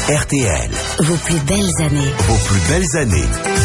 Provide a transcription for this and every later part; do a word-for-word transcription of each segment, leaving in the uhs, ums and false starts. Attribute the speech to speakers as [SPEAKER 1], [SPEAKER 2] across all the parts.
[SPEAKER 1] R T L.
[SPEAKER 2] Vos plus belles années.
[SPEAKER 1] Vos plus belles années.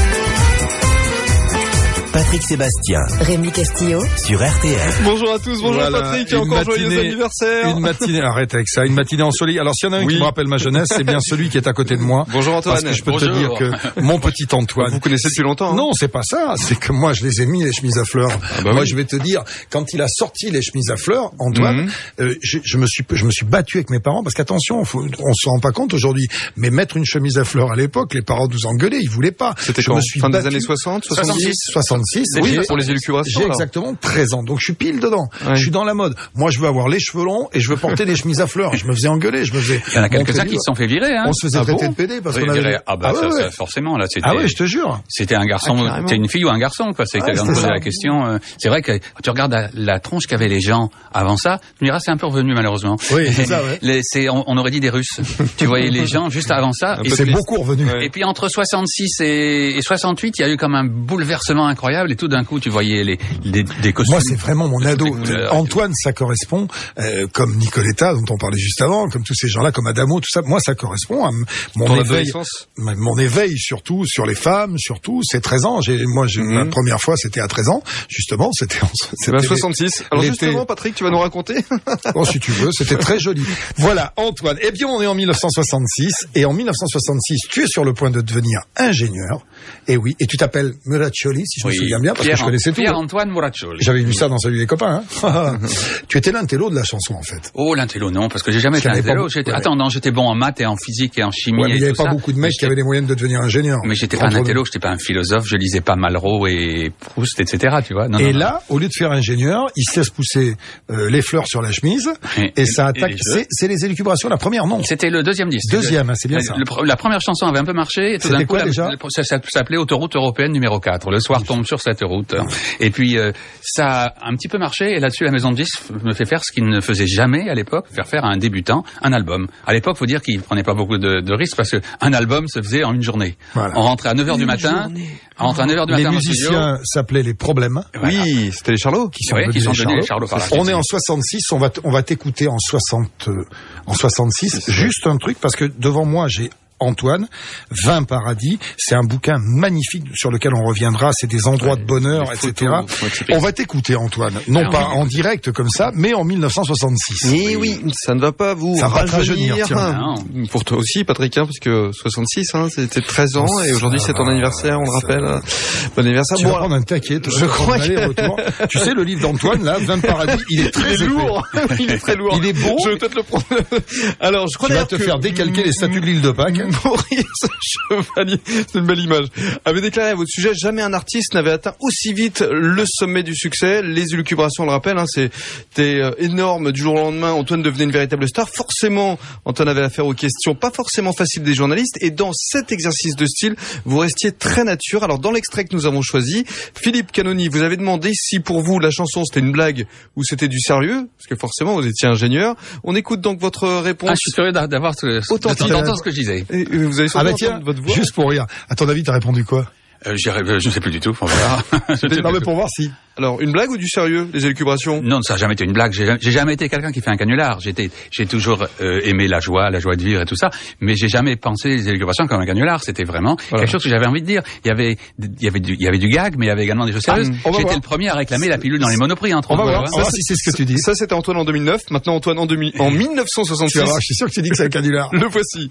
[SPEAKER 1] Patrick Sébastien,
[SPEAKER 2] Rémi Castillo
[SPEAKER 1] sur R T L.
[SPEAKER 3] Bonjour à tous, bonjour
[SPEAKER 4] voilà,
[SPEAKER 3] Patrick, et encore matinée, joyeux anniversaire.
[SPEAKER 4] Une matinée, arrête avec ça, une matinée ensoleillée. Alors s'il y en a un oui. qui me rappelle ma jeunesse, c'est bien celui qui est à côté de moi.
[SPEAKER 3] Bonjour Antoine.
[SPEAKER 4] Parce que je peux
[SPEAKER 3] bonjour.
[SPEAKER 4] te dire que mon petit Antoine.
[SPEAKER 3] Vous connaissez depuis longtemps hein.
[SPEAKER 4] Non, c'est pas ça, c'est que moi je les ai mis les chemises à fleurs. Ah bah moi oui. je vais te dire, quand il a sorti les chemises à fleurs, Antoine, mm-hmm. euh, je, je me suis je me suis battu avec mes parents parce qu'attention, faut, on se rend pas compte aujourd'hui, mais mettre une chemise à fleurs à l'époque, les parents nous engueulaient, ils voulaient pas.
[SPEAKER 3] C'était
[SPEAKER 4] je
[SPEAKER 3] quand
[SPEAKER 4] me suis
[SPEAKER 3] fin
[SPEAKER 4] battu,
[SPEAKER 3] des années soixante, soixante-dix
[SPEAKER 4] soixante-six
[SPEAKER 3] Oui, pour les élucubrations.
[SPEAKER 4] J'ai exactement treize ans, donc je suis pile dedans.
[SPEAKER 3] Ouais.
[SPEAKER 4] Je suis dans la mode. Moi, je veux avoir les cheveux longs et je veux porter des chemises à fleurs. Je me faisais engueuler, je me faisais.
[SPEAKER 5] Il y en a quelques-uns qui se sont fait virer, hein.
[SPEAKER 4] On se faisait
[SPEAKER 5] ah
[SPEAKER 4] traiter
[SPEAKER 5] bon
[SPEAKER 4] de pédé parce
[SPEAKER 5] oui,
[SPEAKER 4] qu'on avait.
[SPEAKER 5] Ah bah
[SPEAKER 4] ah
[SPEAKER 5] ça,
[SPEAKER 4] ouais,
[SPEAKER 5] ça, forcément là. C'était...
[SPEAKER 4] Ah ouais, je te jure.
[SPEAKER 5] C'était un garçon.
[SPEAKER 4] Ah,
[SPEAKER 5] c'était une fille ou un garçon, quoi. C'est
[SPEAKER 4] ah,
[SPEAKER 5] quelqu'un qui posait la question. Euh, c'est vrai que quand tu regardes la, la tronche qu'avaient les gens avant ça, tu me diras c'est un peu revenu malheureusement.
[SPEAKER 4] Oui, c'est ça. Ouais.
[SPEAKER 5] Les, c'est, on, on aurait dit des Russes. Tu voyais les gens juste avant ça.
[SPEAKER 4] Et c'est beaucoup revenu.
[SPEAKER 5] Ouais. Et puis entre soixante-six et, et soixante-huit, il y a eu comme un bouleversement incroyable et tout d'un coup tu voyais les, les des costumes.
[SPEAKER 4] Moi, c'est vraiment mon ado. Antoine, ça correspond, euh, comme Nicoletta, dont on parlait juste avant, comme tous ces gens-là, comme Adamo, tout ça. Moi, ça correspond à mon
[SPEAKER 3] Ton
[SPEAKER 4] éveil, mon éveil surtout sur les femmes, surtout. C'est treize ans. J'ai, moi, j'ai, mmh. ma première fois, c'était à treize ans. Justement, c'était en
[SPEAKER 3] c'était ben soixante-six. Les, Alors justement, Patrick, tu vas nous raconter.
[SPEAKER 4] Bon, si tu veux, c'était très joli. Voilà, Antoine. Eh bien, on est en mille neuf cent soixante-six, et en mille neuf cent soixante-six, tu es sur le point de devenir ingénieur. Et oui, et tu t'appelles Muraccioli, si je oui. me souviens bien, parce
[SPEAKER 5] Pierre,
[SPEAKER 4] que je connaissais tout.
[SPEAKER 5] Pierre-Antoine Muraccioli.
[SPEAKER 4] J'avais vu ça dans Salut les copains. Hein. Tu étais l'intello de la chanson, en fait.
[SPEAKER 5] Oh, l'intello, non, parce que j'ai jamais été intello. J'étais... Ouais. Attends, non, j'étais bon en maths et en physique et en chimie.
[SPEAKER 4] Ouais, mais
[SPEAKER 5] et
[SPEAKER 4] il n'y avait
[SPEAKER 5] tout
[SPEAKER 4] pas
[SPEAKER 5] ça.
[SPEAKER 4] beaucoup de mecs
[SPEAKER 5] mais
[SPEAKER 4] qui avaient les moyens de devenir ingénieur.
[SPEAKER 5] Mais j'étais pas un intello, j'étais pas un philosophe, je lisais pas Malraux et Proust, et cetera. Tu vois. Non,
[SPEAKER 4] et
[SPEAKER 5] non,
[SPEAKER 4] là,
[SPEAKER 5] non.
[SPEAKER 4] au lieu de faire ingénieur, il se laisse pousser euh, les fleurs sur la chemise et, et, et ça attaque. Et c'est, c'est les élucubrations. La première, non.
[SPEAKER 5] C'était le deuxième disque.
[SPEAKER 4] Deuxième, hein, c'est bien
[SPEAKER 5] le,
[SPEAKER 4] ça.
[SPEAKER 5] Le, la première chanson avait un peu marché. Et tout
[SPEAKER 4] C'était
[SPEAKER 5] d'un
[SPEAKER 4] quoi
[SPEAKER 5] coup,
[SPEAKER 4] déjà
[SPEAKER 5] la, ça, ça s'appelait Autoroute européenne numéro quatre. Le soir tombe sur cette route. Et puis euh, ça a un petit peu marché. Et là-dessus, la maison de disques me fait faire ce qu'il ne faisait jamais à l'époque, faire faire à un débutant un album. À l'époque, faut dire qu'il prenait pas beaucoup de, de risques parce que un album se faisait en une journée. Voilà. On rentrait à neuf heures du matin. On rentrait à neuf heures du matin.
[SPEAKER 4] Les musiciens s'appelaient les Problèmes.
[SPEAKER 3] Voilà. Oui, c'était les Charlots
[SPEAKER 4] qui sont
[SPEAKER 5] oui,
[SPEAKER 4] devenus
[SPEAKER 5] qui sont
[SPEAKER 4] les Charlots.
[SPEAKER 5] Les Charlots par la
[SPEAKER 4] on est en soixante-six. On va t- on va t'écouter en soixante euh, en soixante-six. Juste un truc parce que devant moi j'ai Antoine, vingt paradis, c'est un bouquin magnifique sur lequel on reviendra, c'est des endroits ouais, de bonheur, et cetera. On va t'écouter Antoine, non Alors, pas oui. en direct comme ça, mais en mille neuf cent soixante-six.
[SPEAKER 3] Et oui, ça ne va pas vous
[SPEAKER 4] ça rajeunir.
[SPEAKER 3] Hein. Pour toi aussi Patrick, hein, parce que soixante-six, hein, c'était treize ans, et aujourd'hui c'est ton anniversaire, on le rappelle. Bon anniversaire.
[SPEAKER 4] Tu
[SPEAKER 3] bon,
[SPEAKER 4] vas prendre un taquet,
[SPEAKER 3] je crois que...
[SPEAKER 4] retour. Tu sais, le livre d'Antoine, là, vingt paradis, il est très
[SPEAKER 3] il est lourd. Il est très lourd.
[SPEAKER 4] Il est bon.
[SPEAKER 3] Je vais peut-être le prendre. Alors, je crois
[SPEAKER 4] tu vas te
[SPEAKER 3] que...
[SPEAKER 4] faire décalquer les statues de l'île de Pâques.
[SPEAKER 3] Maurice Chevalier, c'est une belle image, avait déclaré à votre sujet: jamais un artiste n'avait atteint aussi vite le sommet du succès. Les élucubrations, on le rappelle, hein, c'était énorme. Du jour au lendemain, Antoine devenait une véritable star. Forcément, Antoine avait affaire aux questions pas forcément faciles des journalistes, et dans cet exercice de style, vous restiez très nature. Alors, dans l'extrait que nous avons choisi, Philippe Canoni, vous avez demandé si pour vous la chanson c'était une blague ou c'était du sérieux, parce que forcément vous étiez ingénieur. On écoute donc votre réponse.
[SPEAKER 5] Ah, je suis curieux d'avoir ce, d'entendre ce que je disais.
[SPEAKER 3] Et vous avez
[SPEAKER 4] ah bah tiens, votre voix. Juste pour rire. À ton avis, t'as répondu quoi?
[SPEAKER 5] Euh, je ne sais plus du tout. On verra.
[SPEAKER 4] non mais pour voir si.
[SPEAKER 3] Alors, une blague ou du sérieux, les élucubrations?
[SPEAKER 5] Non, ça n'a jamais été une blague. J'ai, j'ai jamais été quelqu'un qui fait un canular. J'étais, j'ai toujours euh, aimé la joie, la joie de vivre et tout ça, mais j'ai jamais pensé les élucubrations comme un canular. C'était vraiment voilà. quelque chose que j'avais envie de dire. Il y avait, il y avait du, il y avait du gag, mais il y avait également des choses sérieuses. Ah, J'étais voir. le premier à réclamer la pilule dans les Monoprix entre
[SPEAKER 4] autres. On va voir.
[SPEAKER 5] voir.
[SPEAKER 4] Ça, si c'est ce que tu dis.
[SPEAKER 3] Ça, c'était Antoine en deux mille neuf. Maintenant, Antoine en, deux mille... en mille neuf cent soixante-six.
[SPEAKER 4] Tu vas voir, je suis sûr que tu dis que c'est un canular.
[SPEAKER 3] Le voici.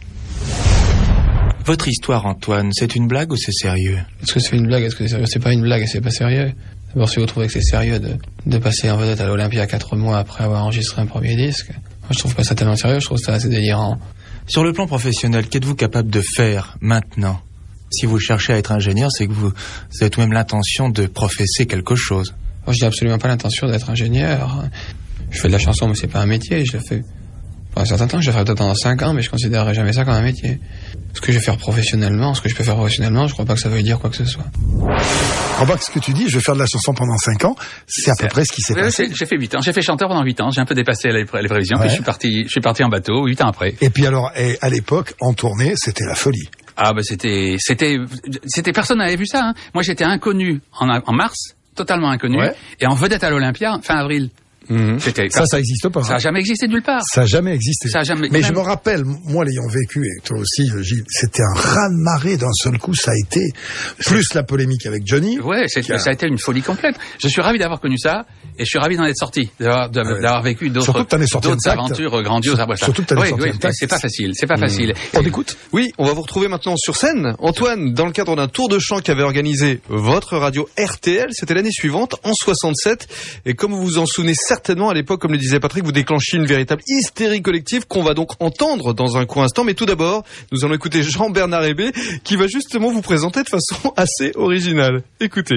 [SPEAKER 6] Votre histoire, Antoine, c'est une blague ou c'est sérieux?
[SPEAKER 7] Est-ce que c'est une blague? Est-ce que c'est sérieux? C'est pas une blague et c'est pas sérieux. D'abord, si vous trouvez que c'est sérieux de, de passer en vedette à l'Olympia quatre mois après avoir enregistré un premier disque, moi je trouve pas ça tellement sérieux, je trouve ça assez délirant.
[SPEAKER 6] Sur le plan professionnel, qu'êtes-vous capable de faire maintenant? Si vous cherchez à être ingénieur, c'est que vous, vous avez tout de même l'intention de professer quelque chose.
[SPEAKER 7] Moi, je n'ai absolument pas l'intention d'être ingénieur. Je fais de la chanson, mais c'est pas un métier, je la fais pour un certain temps, je la ferai peut-être dans cinq ans, mais je considérerai jamais ça comme un métier. Ce que je vais faire professionnellement, ce que je peux faire professionnellement, je crois pas que ça veuille dire quoi que ce soit.
[SPEAKER 4] Je crois pas que ce que tu dis, je vais faire de la chanson pendant cinq ans, c'est à peu près ce qui s'est passé.
[SPEAKER 5] J'ai fait huit ans, j'ai fait chanteur pendant huit ans, j'ai un peu dépassé les, les prévisions, ouais. puis je suis parti, je suis parti en bateau huit ans après.
[SPEAKER 4] Et puis alors, et à l'époque, en tournée, c'était la folie.
[SPEAKER 5] Ah bah c'était, c'était, c'était personne n'avait vu ça. Hein. Moi j'étais inconnu en, en mars, totalement inconnu, ouais. et en vedette à l'Olympia fin avril.
[SPEAKER 3] Mmh.
[SPEAKER 5] C'était
[SPEAKER 4] Ça, ça existe pas.
[SPEAKER 5] ça a jamais existé nulle part.
[SPEAKER 4] Ça a jamais existé.
[SPEAKER 5] Ça a jamais.
[SPEAKER 4] Mais
[SPEAKER 5] même...
[SPEAKER 4] je me rappelle, moi l'ayant vécu, et toi aussi, Gilles, c'était un raz-de-marée d'un seul coup, ça a été, plus la polémique avec Johnny.
[SPEAKER 5] Ouais, c'est,
[SPEAKER 4] a...
[SPEAKER 5] ça a été une folie complète. Je suis ravi d'avoir connu ça, et je suis ravi d'en être sorti, d'avoir, de,
[SPEAKER 4] ouais.
[SPEAKER 5] d'avoir vécu d'autres, d'autres
[SPEAKER 4] intact.
[SPEAKER 5] aventures grandioses après ça.
[SPEAKER 4] Surtout que t'as
[SPEAKER 5] oui,
[SPEAKER 4] sorti
[SPEAKER 5] oui,
[SPEAKER 4] intact.
[SPEAKER 5] c'est pas facile, c'est pas facile.
[SPEAKER 4] Mmh. On écoute.
[SPEAKER 3] Oui, on va vous retrouver maintenant sur scène. Antoine, dans le cadre d'un tour de chant qu'avait organisé votre radio R T L, c'était l'année suivante, en soixante-sept, et comme vous vous en souvenez certainement, à l'époque, comme le disait Patrick, vous déclenchez une véritable hystérie collective qu'on va donc entendre dans un court instant. Mais tout d'abord, nous allons écouter Jean-Bernard Hébé qui va justement vous présenter de façon assez originale. Écoutez.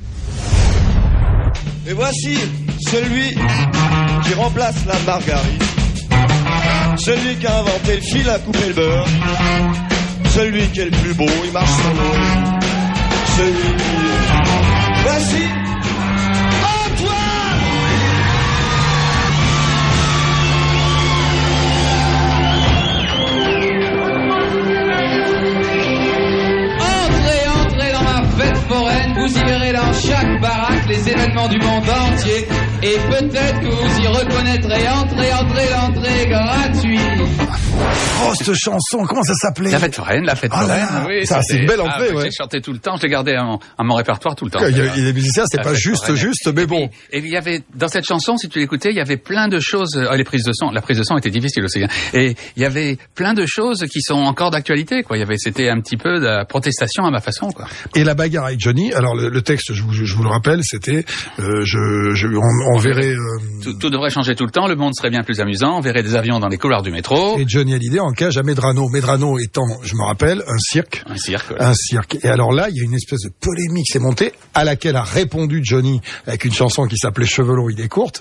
[SPEAKER 8] Et voici celui qui remplace la margarine, celui qui a inventé le fil à couper le beurre, celui qui est le plus beau, il marche sur l'eau, celui qui... Voici
[SPEAKER 9] foraine, vous y verrez dans chaque baraque les événements du monde entier. Et peut-être que vous y reconnaîtrez. Entrez, entrez, l'entrée gratuite.
[SPEAKER 4] Oh, cette chanson, comment ça s'appelait?
[SPEAKER 5] La fête foraine, la fête
[SPEAKER 4] oh
[SPEAKER 5] foraine.
[SPEAKER 4] Là,
[SPEAKER 5] oui,
[SPEAKER 4] ça, c'est une belle entrée,
[SPEAKER 5] ah,
[SPEAKER 4] ouais.
[SPEAKER 5] J'ai chanté tout le temps, je l'ai gardé à mon, à mon répertoire tout le temps.
[SPEAKER 4] Il y a, il y a des musiciens, c'était pas juste, foraine. juste, mais bon.
[SPEAKER 5] Et il y avait, dans cette chanson, si tu l'écoutais, il y avait plein de choses, oh, les prises de son, la prise de son était difficile aussi, hein. Et il y avait plein de choses qui sont encore d'actualité, quoi. Il y avait, c'était un petit peu de la protestation à ma façon, quoi.
[SPEAKER 4] Et la bagarre avec Johnny, alors le, le texte, je vous, je vous le rappelle, c'était, euh, je, je, on, on verrait, euh...
[SPEAKER 5] tout, tout devrait changer tout le temps, le monde serait bien plus amusant, on verrait des avions dans les couloirs du métro.
[SPEAKER 4] Et Johnny Hallyday en cage à Medrano. Medrano étant, je me rappelle, un cirque.
[SPEAKER 5] Un cirque, ouais.
[SPEAKER 4] Un cirque. Et alors là, il y a une espèce de polémique qui s'est montée, à laquelle a répondu Johnny avec une chanson qui s'appelait Cheveux longs, idée courte.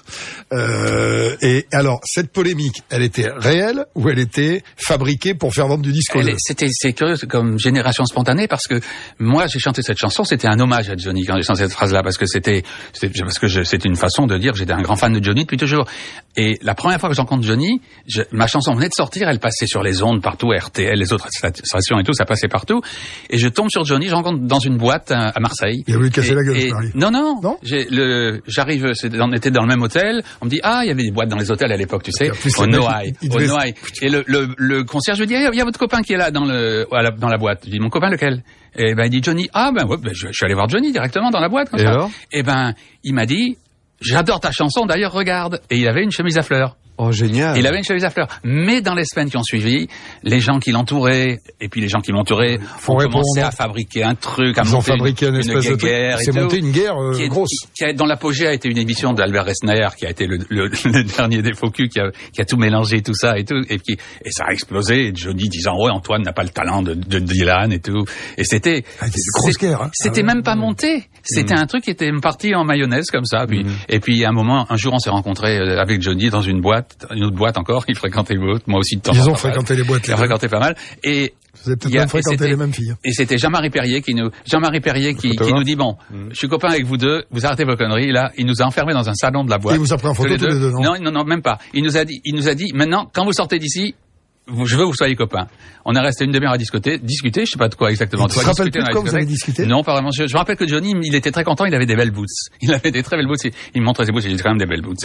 [SPEAKER 4] Euh, et alors, cette polémique, elle était réelle ou elle était fabriquée pour faire vendre du disque?
[SPEAKER 5] C'était, c'est curieux comme génération spontanée parce que moi, j'ai chanté cette chanson, c'était un hommage à Johnny quand j'ai chanté cette phrase-là parce que c'était, c'était parce que je, c'était une façon de dire que j'étais un grand fan de Johnny depuis toujours. Et la première fois que je rencontre Johnny, je, ma chanson venait de sortir, elle passait sur les ondes partout, R T L, les autres stations et tout, ça passait partout. Et je tombe sur Johnny, je rencontre dans une boîte à, à Marseille.
[SPEAKER 4] Il a voulu casser
[SPEAKER 5] et,
[SPEAKER 4] la gueule,
[SPEAKER 5] et,
[SPEAKER 4] Paris.
[SPEAKER 5] Non, non,
[SPEAKER 4] non
[SPEAKER 5] j'ai le, j'arrive, on était dans le même hôtel, on me dit, ah, il y avait des boîtes dans les hôtels à l'époque, tu sais, au Noailles, au Noailles. Et le, le, le concierge me dit, il y a votre copain qui est là dans le, dans la boîte. Je dis, mon copain lequel? Et ben, il dit Johnny. Ah, ben, ouais, ben je, je suis allé voir Johnny directement dans la boîte, comme
[SPEAKER 3] et
[SPEAKER 5] ça.
[SPEAKER 3] Alors
[SPEAKER 5] et ben, il m'a dit, j'adore ta chanson, d'ailleurs, regarde. Et il avait une chemise à fleurs.
[SPEAKER 3] Oh, génial.
[SPEAKER 5] Il avait une chemise à fleurs. Mais dans les semaines qui ont suivi, les gens qui l'entouraient, et puis les gens qui m'entouraient, ont commencé à fabriquer un truc, à
[SPEAKER 4] Ils
[SPEAKER 5] monter
[SPEAKER 4] ont fabriqué une, une espèce
[SPEAKER 5] une
[SPEAKER 4] de
[SPEAKER 5] guerre.
[SPEAKER 4] C'est monté une guerre euh,
[SPEAKER 5] qui est,
[SPEAKER 4] grosse.
[SPEAKER 5] Qui, qui a, dont l'apogée a été une émission d'Albert Resnaer, qui a été le, le, le dernier des faux culs, qui a, qui a tout mélangé, tout ça et tout, et qui, et ça a explosé. Et Johnny disant, ouais, Antoine n'a pas le talent de, de Dylan et tout. Et c'était,
[SPEAKER 4] ah, c'était une grosse guerre, hein.
[SPEAKER 5] C'était
[SPEAKER 4] ah,
[SPEAKER 5] même
[SPEAKER 4] ouais,
[SPEAKER 5] pas
[SPEAKER 4] ouais.
[SPEAKER 5] monté. C'était mmh. un truc qui était parti en mayonnaise comme ça. Puis, mmh. et puis, à un moment, un jour, on s'est rencontrés avec Johnny dans une boîte, une autre boîte encore. Il fréquentait les boîtes, moi aussi de temps en temps.
[SPEAKER 4] Ils ont fréquenté les boîtes.
[SPEAKER 5] Ils ont fréquenté pas mal. Et
[SPEAKER 4] vous avez peut-être même fréquenté les mêmes filles.
[SPEAKER 5] Et c'était Jean-Marie Perrier qui nous, Jean-Marie Perrier qui, qui nous dit bon, mmh. je suis copain avec vous deux, vous arrêtez vos conneries. Là, il nous a enfermés dans un salon de la boîte.
[SPEAKER 4] Et il vous a pris en photo tous les deux, tous les deux non,
[SPEAKER 5] non, non, non, même pas. Il nous a dit, il nous a dit, maintenant, quand vous sortez d'ici, je veux que vous soyez copains. On est resté une demi-heure à discuter, discuter, je sais pas de quoi exactement.
[SPEAKER 4] Tu te rappelles plus de quoi vous avez discuté?
[SPEAKER 5] Non, pas vraiment. Je, je me rappelle que Johnny, il était très content, il avait des belles boots. Il avait des très belles boots. Il me montrait ses boots, il avait quand même des belles boots.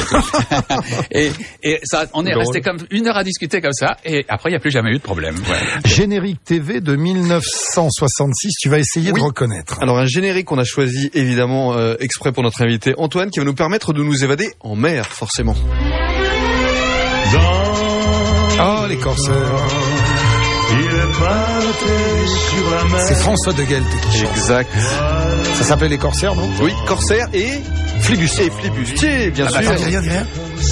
[SPEAKER 5] et, et ça, on est resté comme une heure à discuter comme ça, et après, il n'y a plus jamais eu de problème. Ouais.
[SPEAKER 4] Générique T V de mille neuf cent soixante-six, tu vas essayer oui. de reconnaître.
[SPEAKER 3] Alors, un générique qu'on a choisi, évidemment, euh, exprès pour notre invité Antoine, qui va nous permettre de nous évader en mer, forcément.
[SPEAKER 4] Oh, les corsaires. C'est François de Guelte qui chante.
[SPEAKER 3] Exact.
[SPEAKER 4] Ça s'appelait les corsaires, non?
[SPEAKER 3] Oui, corsaires et flibustier, flibustier, bien
[SPEAKER 4] ah,
[SPEAKER 3] sûr.
[SPEAKER 4] Bah, dis rien, dis rien.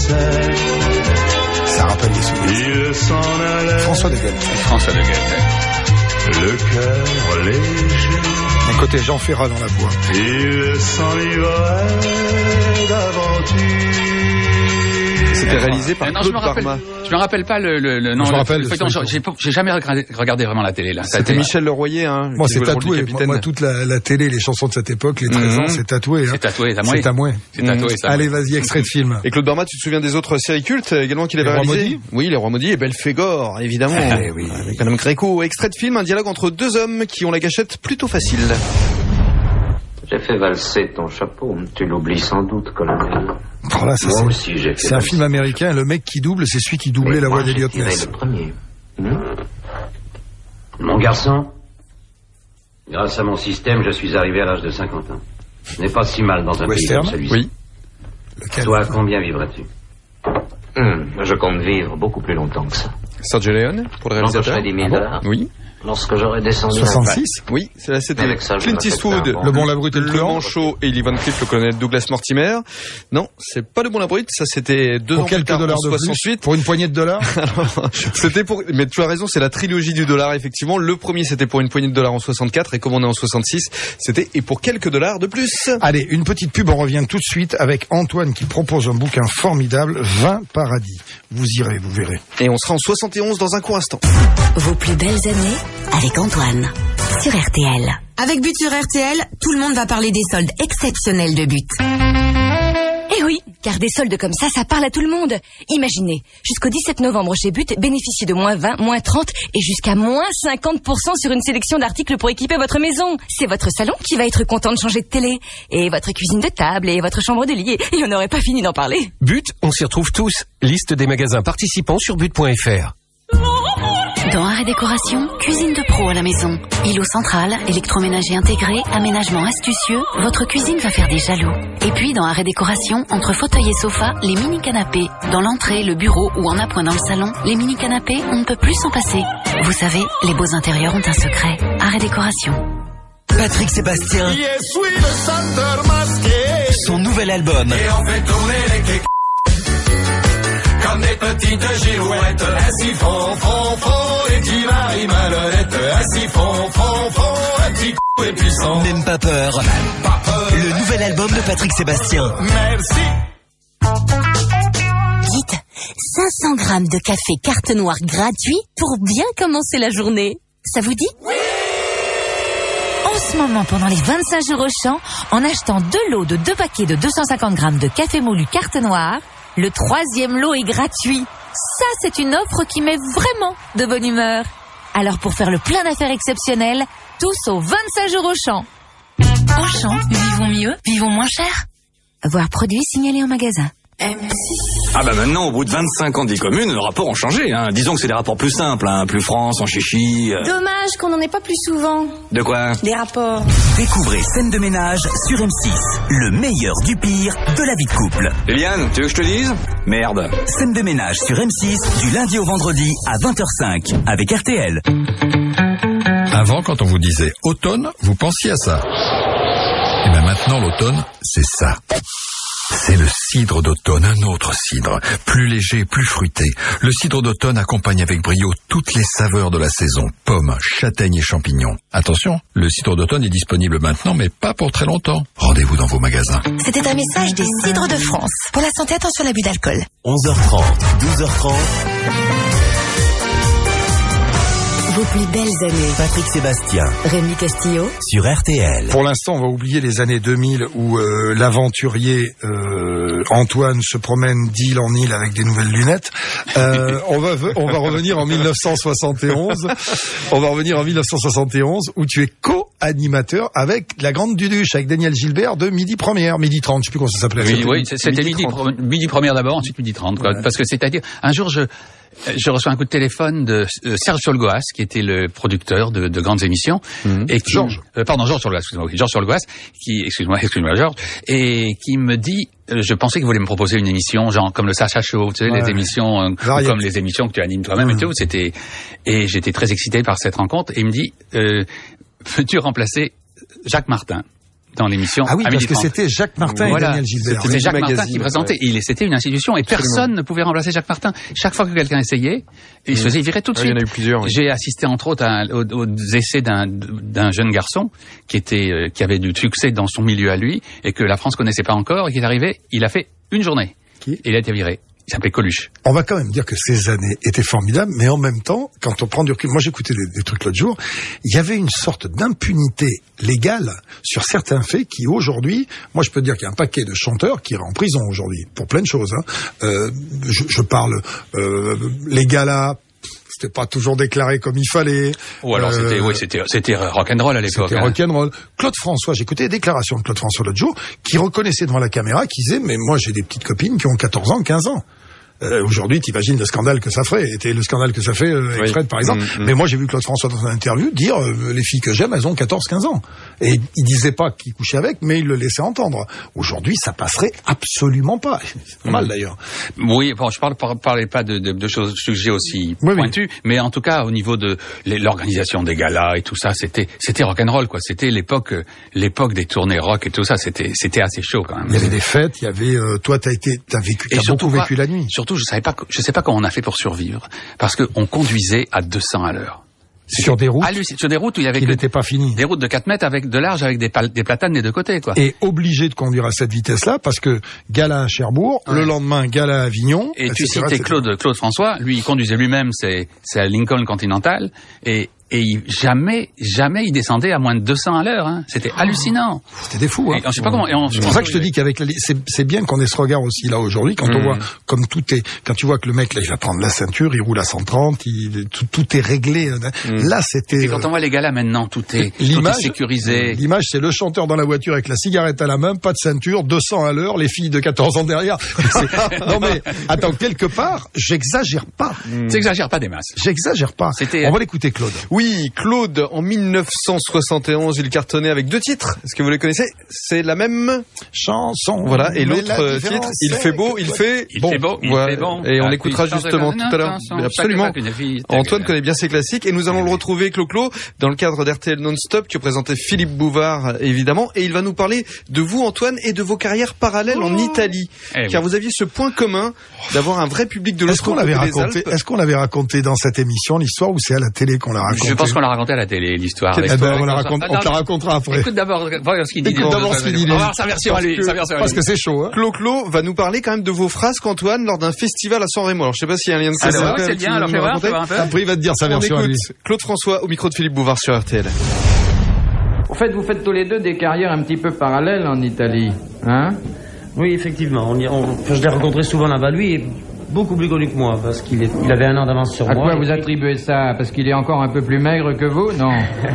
[SPEAKER 4] Ça rappelle des souvenirs. François de Guelte.
[SPEAKER 5] François de Guelte.
[SPEAKER 10] Le cœur léger.
[SPEAKER 4] Un côté Jean Ferrat dans la voix.
[SPEAKER 10] Il s'enivrait d'aventure.
[SPEAKER 3] C'était réalisé par
[SPEAKER 5] non,
[SPEAKER 3] Claude
[SPEAKER 5] je me rappelle,
[SPEAKER 3] Barma.
[SPEAKER 5] Je me rappelle pas le, le, le non.
[SPEAKER 4] Je me rappelle.
[SPEAKER 5] Le, le, le, j'ai, j'ai jamais regardé, regardé vraiment la télé là.
[SPEAKER 3] C'était Michel Leroyer, hein.
[SPEAKER 4] Moi, c'est tatoué. Moi, moi, toute la, la télé, les chansons de cette époque, les treize
[SPEAKER 3] mmh.
[SPEAKER 4] ans, c'est tatoué. Hein.
[SPEAKER 5] C'est tatoué, c'est à moi.
[SPEAKER 4] C'est à moi.
[SPEAKER 5] C'est tatoué,
[SPEAKER 3] mmh.
[SPEAKER 5] ça.
[SPEAKER 4] Allez, vas-y, extrait de film.
[SPEAKER 3] Et Claude Barma, tu te souviens des autres séries cultes également qu'il avait réalisées? Les Rois Maudits. Oui, Les Rois Maudits et Belphégor, évidemment.
[SPEAKER 4] Ah, oui.
[SPEAKER 3] Avec Madame Gréco. Extrait de film, un dialogue entre deux hommes qui ont la gâchette plutôt facile.
[SPEAKER 11] J'ai fait valser ton chapeau. Tu l'oublies sans doute, colonel.
[SPEAKER 4] Oh là, ça,
[SPEAKER 11] Moi
[SPEAKER 4] c'est,
[SPEAKER 11] aussi, j'ai fait
[SPEAKER 4] c'est un film américain. Le mec qui double, c'est celui qui doublait
[SPEAKER 11] Mais
[SPEAKER 4] la
[SPEAKER 11] moi,
[SPEAKER 4] voix d'Eliot
[SPEAKER 11] j'ai tiré
[SPEAKER 4] Ness.
[SPEAKER 11] le premier. Hmm? Mon garçon, grâce à mon système, je suis arrivé à l'âge de cinquante ans. Ce n'est pas si mal dans un
[SPEAKER 4] Western,
[SPEAKER 11] pays comme celui-ci.
[SPEAKER 3] Oui.
[SPEAKER 4] Lequel?
[SPEAKER 11] Toi, combien vivras-tu? Hmm, je compte vivre beaucoup plus longtemps que ça.
[SPEAKER 3] Sergio Leone, pour le réalisateur.
[SPEAKER 11] J'empocherai dix mille dollars.
[SPEAKER 3] Oui.
[SPEAKER 11] Lorsque j'aurai descendu...
[SPEAKER 4] soixante-six?
[SPEAKER 3] Oui, c'est là, c'était
[SPEAKER 11] Avec ça, je
[SPEAKER 3] Clint
[SPEAKER 11] me fais
[SPEAKER 3] Eastwood,
[SPEAKER 11] faire un bon.
[SPEAKER 4] Le bon, la brute et le
[SPEAKER 3] le
[SPEAKER 4] truand.
[SPEAKER 3] manchot et Lee Van Cleef, le colonel Douglas Mortimer. Non, c'est pas le bon la brute, ça c'était deux ans
[SPEAKER 4] Pour
[SPEAKER 3] plus
[SPEAKER 4] quelques
[SPEAKER 3] tard, en
[SPEAKER 4] dollars de plus?
[SPEAKER 3] soixante-huit.
[SPEAKER 4] Pour une poignée de dollars?
[SPEAKER 3] Alors, c'était pour, mais tu as raison, c'est la trilogie du dollar, effectivement. Le premier, c'était pour une poignée de dollars en soixante-quatre, et comme on est en soixante-six, c'était et pour quelques dollars de plus.
[SPEAKER 4] Allez, une petite pub, on revient tout de suite avec Antoine qui propose un bouquin formidable, vingt paradis. Vous irez, vous verrez.
[SPEAKER 3] Et on sera en soixante et onze dans un court instant.
[SPEAKER 2] Vos plus belles années avec Antoine sur R T L.
[SPEAKER 12] Avec But sur R T L, tout le monde va parler des soldes exceptionnels de But.
[SPEAKER 13] Eh oui, car des soldes comme ça, ça parle à tout le monde. Imaginez, jusqu'au dix-sept novembre chez But, bénéficiez de moins vingt, moins trente et jusqu'à moins cinquante pour cent sur une sélection d'articles pour équiper votre maison. C'est votre salon qui va être content de changer de télé. Et votre cuisine de table et votre chambre de lit. Et on n'aurait pas fini d'en parler.
[SPEAKER 14] But, on s'y retrouve tous. Liste des magasins participants sur but point f r.
[SPEAKER 2] Dans Art et Décoration, cuisine de pro à la maison. Îlot central, électroménager intégré, aménagement astucieux, votre cuisine va faire des jaloux. Et puis dans Art et Décoration, entre fauteuil et sofa, les mini-canapés. Dans l'entrée, le bureau ou en appoint dans le salon, les mini-canapés, on ne peut plus s'en passer. Vous savez, les beaux intérieurs ont un secret. Art et Décoration.
[SPEAKER 1] Patrick Sébastien. Son nouvel album.
[SPEAKER 10] Et on fait tourner les clics comme des petites girouettes. Ainsi font, font, font, les petits maris malhonnêtes. Ainsi font, font, font, un petit coup et puissant.
[SPEAKER 1] Même pas peur.
[SPEAKER 10] Même pas peur.
[SPEAKER 1] Le nouvel album de Patrick Sébastien.
[SPEAKER 10] Merci.
[SPEAKER 2] Dites, cinq cents grammes de café carte noire gratuit pour bien commencer la journée. Ça vous dit? Oui!
[SPEAKER 15] En ce moment, pendant les vingt-cinq jours Auchan, en achetant deux lots de deux paquets de deux cent cinquante grammes de café moulu carte noire, le troisième lot est gratuit. Ça, c'est une offre qui met vraiment de bonne humeur. Alors pour faire le plein d'affaires exceptionnelles, tous aux vingt-cinq jours Auchan.
[SPEAKER 12] Auchan, vivons mieux, vivons moins cher.
[SPEAKER 15] Voir produits signalés en magasin.
[SPEAKER 12] M six.
[SPEAKER 16] Ah bah maintenant, au bout de vingt-cinq ans de vie commune, les rapports ont changé. Hein. Disons que c'est des rapports plus simples, hein. Plus francs, sans chichi. Euh...
[SPEAKER 17] Dommage qu'on n'en ait pas plus souvent.
[SPEAKER 16] De quoi?
[SPEAKER 17] Des rapports.
[SPEAKER 1] Découvrez Scène de ménage sur M six. Le meilleur du pire de la vie de couple.
[SPEAKER 16] Liliane, tu veux que je te dise? Merde.
[SPEAKER 1] Scène de ménage sur M six, du lundi au vendredi à vingt heures cinq, avec R T L.
[SPEAKER 18] Avant, quand on vous disait automne, vous pensiez à ça. Et bien maintenant, l'automne, c'est ça. C'est le cidre d'automne, un autre cidre, plus léger, plus fruité. Le cidre d'automne accompagne avec brio toutes les saveurs de la saison, pommes, châtaignes et champignons. Attention, le cidre d'automne est disponible maintenant, mais pas pour très longtemps. Rendez-vous dans vos magasins.
[SPEAKER 12] C'était un message des Cidres de France. Pour la santé, attention à l'abus d'alcool.
[SPEAKER 1] onze heures trente, douze heures trente.
[SPEAKER 2] Vos plus belles années.
[SPEAKER 1] Patrick Sébastien.
[SPEAKER 2] Rémi Castillo.
[SPEAKER 1] Sur R T L.
[SPEAKER 4] Pour l'instant, on va oublier les années deux mille où euh, l'aventurier euh, Antoine se promène d'île en île avec des nouvelles lunettes. Euh, on va on va revenir en mille neuf cent soixante et onze. On va revenir en mille neuf cent soixante et onze où tu es co-animateur avec la grande Duduche, avec Daniel Gilbert de Midi Première, Midi trente, je sais plus comment ça s'appelait.
[SPEAKER 5] Oui, oui, c'était midi, midi Première d'abord, ensuite Midi trente, quoi. Ouais. Parce que c'est-à-dire, un jour, je je reçois un coup de téléphone de euh, Serge Solgoas, qui était le producteur de, de grandes émissions, mmh. et qui,
[SPEAKER 4] Georges,
[SPEAKER 5] euh, pardon, Georges Solgoas, excuse-moi, Georges Solgoas, qui, excuse-moi, excuse-moi, Georges, et qui me dit, euh, je pensais qu'il voulait me proposer une émission, genre comme le Sacha Show, tu sais, ouais. les émissions, euh, comme les émissions que tu animes toi-même mmh. et tout. C'était, et j'étais très excité par cette rencontre. Et il me dit, euh, peux-tu remplacer Jacques Martin dans l'émission?
[SPEAKER 4] Ah oui, parce que c'était Jacques Martin
[SPEAKER 5] voilà.
[SPEAKER 4] et Daniel Gilbert.
[SPEAKER 5] C'était Jacques Martin qui présentait. Ouais. Et c'était une institution et Absolument. Personne ne pouvait remplacer Jacques Martin. Chaque fois que quelqu'un essayait, il mmh. se faisait virer tout de
[SPEAKER 3] ouais,
[SPEAKER 5] suite.
[SPEAKER 3] Il y en a eu plusieurs. Oui.
[SPEAKER 5] J'ai assisté entre autres à, aux, aux essais d'un, d'un jeune garçon qui était, euh, qui avait du succès dans son milieu à lui et que la France connaissait pas encore et qui est arrivé. Il a fait une journée. Qui? Et il a été viré. Il s'appelait Coluche.
[SPEAKER 4] On va quand même dire que ces années étaient formidables, mais en même temps, quand on prend du recul, moi j'écoutais des, des trucs l'autre jour, il y avait une sorte d'impunité légale sur certains faits qui aujourd'hui, moi je peux dire qu'il y a un paquet de chanteurs qui iraient en prison aujourd'hui, pour plein de choses. Hein. Euh, je, je parle euh, les galas, c'était pas toujours déclaré comme il fallait.
[SPEAKER 5] Ou alors
[SPEAKER 4] Euh,
[SPEAKER 5] c'était, oui, c'était, c'était rock'n'roll à l'époque.
[SPEAKER 4] C'était
[SPEAKER 5] hein.
[SPEAKER 4] rock'n'roll. Claude François, j'écoutais les déclarations de Claude François l'autre jour, qui reconnaissait devant la caméra, qui disait, mais moi j'ai des petites copines qui ont quatorze ans, quinze ans. Euh, aujourd'hui, t'imagines le scandale que ça ferait, et le scandale que ça fait euh, avec
[SPEAKER 3] Oui.
[SPEAKER 4] Fred, par exemple.
[SPEAKER 3] Mmh, mmh.
[SPEAKER 4] Mais moi, j'ai vu Claude François dans une interview dire euh, les filles que j'aime, elles ont quatorze quinze ans. Et il disait pas qu'il couchait avec, mais il le laissait entendre. Aujourd'hui, ça passerait absolument pas. C'est normal,
[SPEAKER 5] Mmh.
[SPEAKER 4] d'ailleurs.
[SPEAKER 5] Oui, bon, je parle, par- parlais pas de, de, de choses, sujets aussi
[SPEAKER 4] Oui, oui.
[SPEAKER 5] pointus, mais en tout cas, au niveau de les- l'organisation des galas et tout ça, c'était, c'était rock'n'roll, quoi. C'était l'époque, euh, l'époque des tournées rock et tout ça, c'était, c'était assez chaud, quand même.
[SPEAKER 4] Il y avait des fêtes, il y avait, euh, toi, t'as été, t'as vécu,
[SPEAKER 5] Et
[SPEAKER 4] t'as
[SPEAKER 5] surtout
[SPEAKER 4] beaucoup
[SPEAKER 5] pas-
[SPEAKER 4] vécu la nuit.
[SPEAKER 5] Surtout, je savais pas, que- je sais pas comment on a fait pour survivre, parce que on conduisait à deux cents à l'heure.
[SPEAKER 4] Sur des routes
[SPEAKER 5] Halluc- sur des routes où il y avait
[SPEAKER 4] qui
[SPEAKER 5] que
[SPEAKER 4] n'étaient pas finies.
[SPEAKER 5] des routes de quatre mètres avec de large, avec des, pal- des platanes des deux côtés, quoi.
[SPEAKER 4] Et obligé de conduire à cette vitesse-là, parce que gala à Cherbourg,
[SPEAKER 5] Ouais.
[SPEAKER 4] le lendemain, gala à Avignon.
[SPEAKER 5] Et tu
[SPEAKER 4] et cetera,
[SPEAKER 5] citais
[SPEAKER 4] et cetera.
[SPEAKER 5] Claude, Claude François, lui, il conduisait lui-même, c'est, c'est à Lincoln Continental, et, et il, jamais, jamais il descendait à moins de deux cents à l'heure, hein. C'était hallucinant.
[SPEAKER 4] C'était des fous, hein.
[SPEAKER 5] Et on sait pas comment, et on-
[SPEAKER 4] C'est pour ça que je te dis qu'avec la, c'est, c'est bien qu'on ait ce regard aussi là aujourd'hui, quand on
[SPEAKER 5] Mm.
[SPEAKER 4] voit comme tout est, quand tu vois que le mec là, il va prendre la ceinture, il roule à cent trente, il, tout, tout est réglé. Là, c'était.
[SPEAKER 5] Et quand on voit les galas maintenant, tout est, tout est
[SPEAKER 4] L'image,
[SPEAKER 5] sécurisé.
[SPEAKER 4] l'image, c'est le chanteur dans la voiture avec la cigarette à la main, pas de ceinture, deux cents à l'heure, les filles de quatorze ans derrière. C'est- non mais, attends, quelque part, j'exagère pas.
[SPEAKER 5] T'exagères pas des masses.
[SPEAKER 4] J'exagère pas.
[SPEAKER 5] C'était-
[SPEAKER 4] On va l'écouter, Claude.
[SPEAKER 3] Oui, Claude, en mille neuf cent soixante et onze, il cartonnait avec deux titres. Est-ce que vous les connaissez? C'est la même
[SPEAKER 4] chanson.
[SPEAKER 3] Voilà, et
[SPEAKER 4] Mais
[SPEAKER 3] l'autre
[SPEAKER 4] la
[SPEAKER 3] euh,
[SPEAKER 4] différence,
[SPEAKER 3] titre, il
[SPEAKER 4] c'est
[SPEAKER 3] fait beau,
[SPEAKER 4] que
[SPEAKER 3] il
[SPEAKER 4] toi-
[SPEAKER 3] fait
[SPEAKER 5] Il
[SPEAKER 3] bon.
[SPEAKER 5] fait beau, il
[SPEAKER 3] Voilà.
[SPEAKER 5] fait bon.
[SPEAKER 3] Et on
[SPEAKER 5] Ah,
[SPEAKER 3] l'écoutera
[SPEAKER 5] puis, chante
[SPEAKER 3] justement
[SPEAKER 5] de
[SPEAKER 3] tout à l'heure.
[SPEAKER 5] chanson,
[SPEAKER 3] Mais
[SPEAKER 5] chaque
[SPEAKER 3] absolument.
[SPEAKER 5] fois qu'une fille-
[SPEAKER 3] Antoine connaît bien ses classiques et nous allons le retrouver, Clo-Clo, dans le cadre d'R T L Non-Stop que présentait Philippe Bouvard, évidemment. Et il va nous parler de vous, Antoine, et de vos carrières parallèles en Italie.
[SPEAKER 5] Eh
[SPEAKER 3] Car
[SPEAKER 5] oui.
[SPEAKER 3] vous aviez ce point commun d'avoir un vrai public de
[SPEAKER 4] Est-ce
[SPEAKER 3] l'autre
[SPEAKER 4] qu'on l'avait
[SPEAKER 3] côté des
[SPEAKER 4] raconté,
[SPEAKER 3] Alpes.
[SPEAKER 4] est-ce qu'on l'avait raconté dans cette émission, l'histoire, ou c'est à la télé qu'on l'a raconté?
[SPEAKER 5] Je pense qu'on l'a raconté à la télé, l'histoire.
[SPEAKER 3] Quelle
[SPEAKER 4] Eh ben,
[SPEAKER 3] histoire
[SPEAKER 4] on la raconte, on te la racontera après.
[SPEAKER 5] Écoute d'abord, voir ce qu'il dit.
[SPEAKER 4] Écoute d'abord ce qu'il dit.
[SPEAKER 5] On va voir sa version à lui, sa version à
[SPEAKER 4] Parce
[SPEAKER 5] lui.
[SPEAKER 4] que c'est chaud, hein.
[SPEAKER 3] Clo-Clo va nous parler quand même de vos frasques, Antoine, lors d'un festival à San Remo. Alors je sais pas s'il y a un lien de
[SPEAKER 5] Ah,
[SPEAKER 3] ça.
[SPEAKER 5] ouais, c'est le lien, alors fais voir, fais voir un peu.
[SPEAKER 4] Après, il va te dire sa
[SPEAKER 3] On
[SPEAKER 4] version à
[SPEAKER 3] écoute
[SPEAKER 4] lui.
[SPEAKER 3] Claude François au micro de Philippe Bouvard sur R T L.
[SPEAKER 19] En fait, vous faites tous les deux des carrières un petit peu parallèles en Italie, hein?
[SPEAKER 20] Oui, effectivement. On y- on- enfin, je l'ai rencontré souvent là-bas. Lui est beaucoup plus connu que moi parce qu'il est- il avait un an d'avance sur
[SPEAKER 19] À
[SPEAKER 20] moi.
[SPEAKER 19] quoi
[SPEAKER 20] Et
[SPEAKER 19] vous
[SPEAKER 20] puis-
[SPEAKER 19] attribuez ça? Parce qu'il est encore un peu plus maigre que vous? Non.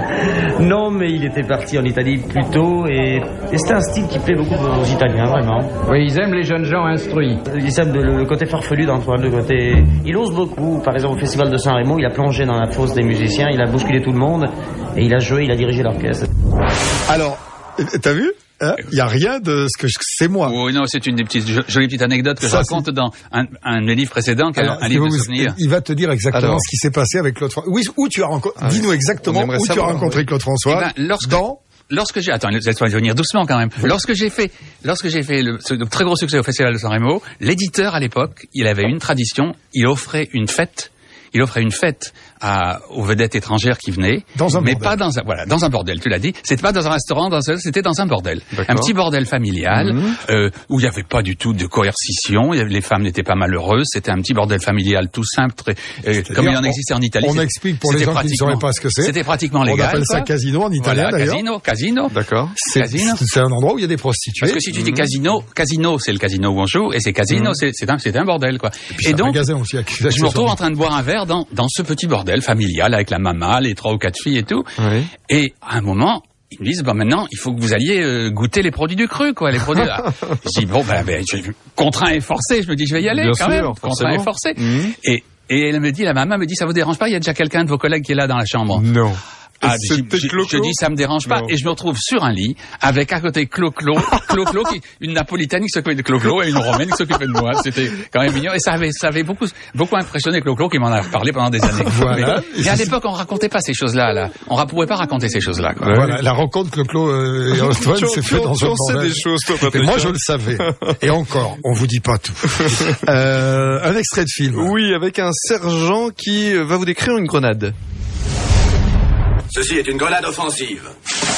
[SPEAKER 20] Non, mais il était parti en Italie plus tôt et, et c'est un style qui plaît beaucoup aux Italiens, vraiment.
[SPEAKER 19] Oui, ils aiment les jeunes gens instruits.
[SPEAKER 20] Ils aiment le, le côté farfelu d'Antoine, le côté... Il ose beaucoup. Par exemple, au Festival de San Remo, il a plongé dans la fosse des musiciens, il a bousculé tout le monde et il a joué, il a dirigé l'orchestre.
[SPEAKER 4] Alors, t'as vu? Hein, il y a rien de ce que je- c'est moi.
[SPEAKER 5] Oui, non, c'est une des petites, jo- jolie petite anecdote que
[SPEAKER 4] Ça,
[SPEAKER 5] je raconte dans un, un de mes livres précédents, qui est
[SPEAKER 4] Alors,
[SPEAKER 5] un livre de
[SPEAKER 4] vous-
[SPEAKER 5] souvenirs.
[SPEAKER 4] il va te dire exactement
[SPEAKER 3] Alors.
[SPEAKER 4] ce qui s'est passé avec Claude François. Oui, où tu as rencontré,
[SPEAKER 3] Ah,
[SPEAKER 4] dis-nous
[SPEAKER 3] on
[SPEAKER 4] exactement
[SPEAKER 3] aimerait
[SPEAKER 4] où tu as
[SPEAKER 3] savoir,
[SPEAKER 4] rencontré
[SPEAKER 3] oui.
[SPEAKER 4] Claude François.
[SPEAKER 5] Eh ben, lorsque,
[SPEAKER 4] dans
[SPEAKER 5] lorsque j'ai, attends, laisse-moi venir doucement quand même. Lorsque j'ai fait, lorsque j'ai fait le, ce très gros succès au Festival de San Remo, l'éditeur à l'époque, il avait une tradition, il offrait une fête, il offrait une fête à, aux vedettes étrangères qui venaient,
[SPEAKER 4] Dans un
[SPEAKER 5] mais
[SPEAKER 4] bordel.
[SPEAKER 5] pas dans un, voilà, dans un bordel, tu l'as dit. C'était pas dans un restaurant, dans un, c'était dans un bordel.
[SPEAKER 3] D'accord.
[SPEAKER 5] Un petit bordel familial,
[SPEAKER 3] Mhm.
[SPEAKER 5] euh, où il y avait pas du tout de coercition, il y avait- les femmes n'étaient pas malheureuses, c'était un petit bordel familial tout simple, très, euh, comme il en
[SPEAKER 4] on-
[SPEAKER 5] existait en Italie.
[SPEAKER 4] on
[SPEAKER 5] C'était-
[SPEAKER 4] explique pour les
[SPEAKER 5] c'était
[SPEAKER 4] gens qui ne sauraient
[SPEAKER 5] pratiquement-
[SPEAKER 4] pas ce que c'est.
[SPEAKER 5] C'était pratiquement
[SPEAKER 4] On
[SPEAKER 5] légal.
[SPEAKER 4] appelle ça
[SPEAKER 5] quoi.
[SPEAKER 4] casino en italien,
[SPEAKER 5] Voilà,
[SPEAKER 4] d'ailleurs.
[SPEAKER 5] casino, casino.
[SPEAKER 3] D'accord.
[SPEAKER 4] C'est,
[SPEAKER 5] Casino.
[SPEAKER 4] c'est un endroit où il y a des prostituées.
[SPEAKER 5] Parce que si tu dis casino, casino c'est le casino où on joue, et c'est casino,
[SPEAKER 4] Mhm.
[SPEAKER 5] c'est, c'est un, c'est un bordel, quoi.
[SPEAKER 4] Et puis c'est un
[SPEAKER 5] donc,
[SPEAKER 4] magasin aussi.
[SPEAKER 5] je me retrouve en train de boire un verre dans, dans ce petit bordel familial avec la maman, les trois ou quatre filles et tout.
[SPEAKER 3] Oui.
[SPEAKER 5] Et à un moment, ils me disent, bon, maintenant, il faut que vous alliez euh, goûter les produits du cru, quoi, les produits. là. Je dis, bon, ben, ben, je, contraint et forcé, je me dis, je vais y aller,
[SPEAKER 3] Bien
[SPEAKER 5] quand
[SPEAKER 3] sûr,
[SPEAKER 5] même.
[SPEAKER 3] forcément.
[SPEAKER 5] Contraint et forcé.
[SPEAKER 3] Mhm.
[SPEAKER 5] Et, et elle me dit, la maman me dit, ça vous dérange pas, il y a déjà quelqu'un de vos collègues qui est là dans la chambre.
[SPEAKER 3] Non.
[SPEAKER 5] Ah,
[SPEAKER 3] Et
[SPEAKER 5] je,
[SPEAKER 3] c'était
[SPEAKER 5] je-
[SPEAKER 3] Clo-Clo
[SPEAKER 5] je dis ça me dérange pas
[SPEAKER 3] Non.
[SPEAKER 5] et je me retrouve sur un lit avec à côté Clo-Clo, Clo-Clo qui une napolitaine qui s'occupait de Clo-Clo et une romaine qui s'occupait de moi. C'était quand même mignon et ça avait ça avait beaucoup beaucoup impressionné Clo-Clo qui m'en a parlé pendant des années.
[SPEAKER 4] Voilà.
[SPEAKER 5] Mais, mais à l'époque on racontait pas ces choses-là là. On ne pouvait pas raconter ces choses-là quoi.
[SPEAKER 4] Voilà, la rencontre que Claude euh, et Antoine
[SPEAKER 3] Tu en-
[SPEAKER 4] s'est
[SPEAKER 3] tu
[SPEAKER 4] fait
[SPEAKER 3] en-
[SPEAKER 4] dans
[SPEAKER 3] tu
[SPEAKER 4] un
[SPEAKER 3] en sais
[SPEAKER 4] bordel.
[SPEAKER 3] des choses, toi,
[SPEAKER 4] Et
[SPEAKER 3] Patrick.
[SPEAKER 4] moi, je le savais. Et encore, on vous dit pas tout. Euh, un extrait de film.
[SPEAKER 3] Oui, avec un sergent qui va vous décrire une grenade.
[SPEAKER 10] Ceci est une grenade offensive.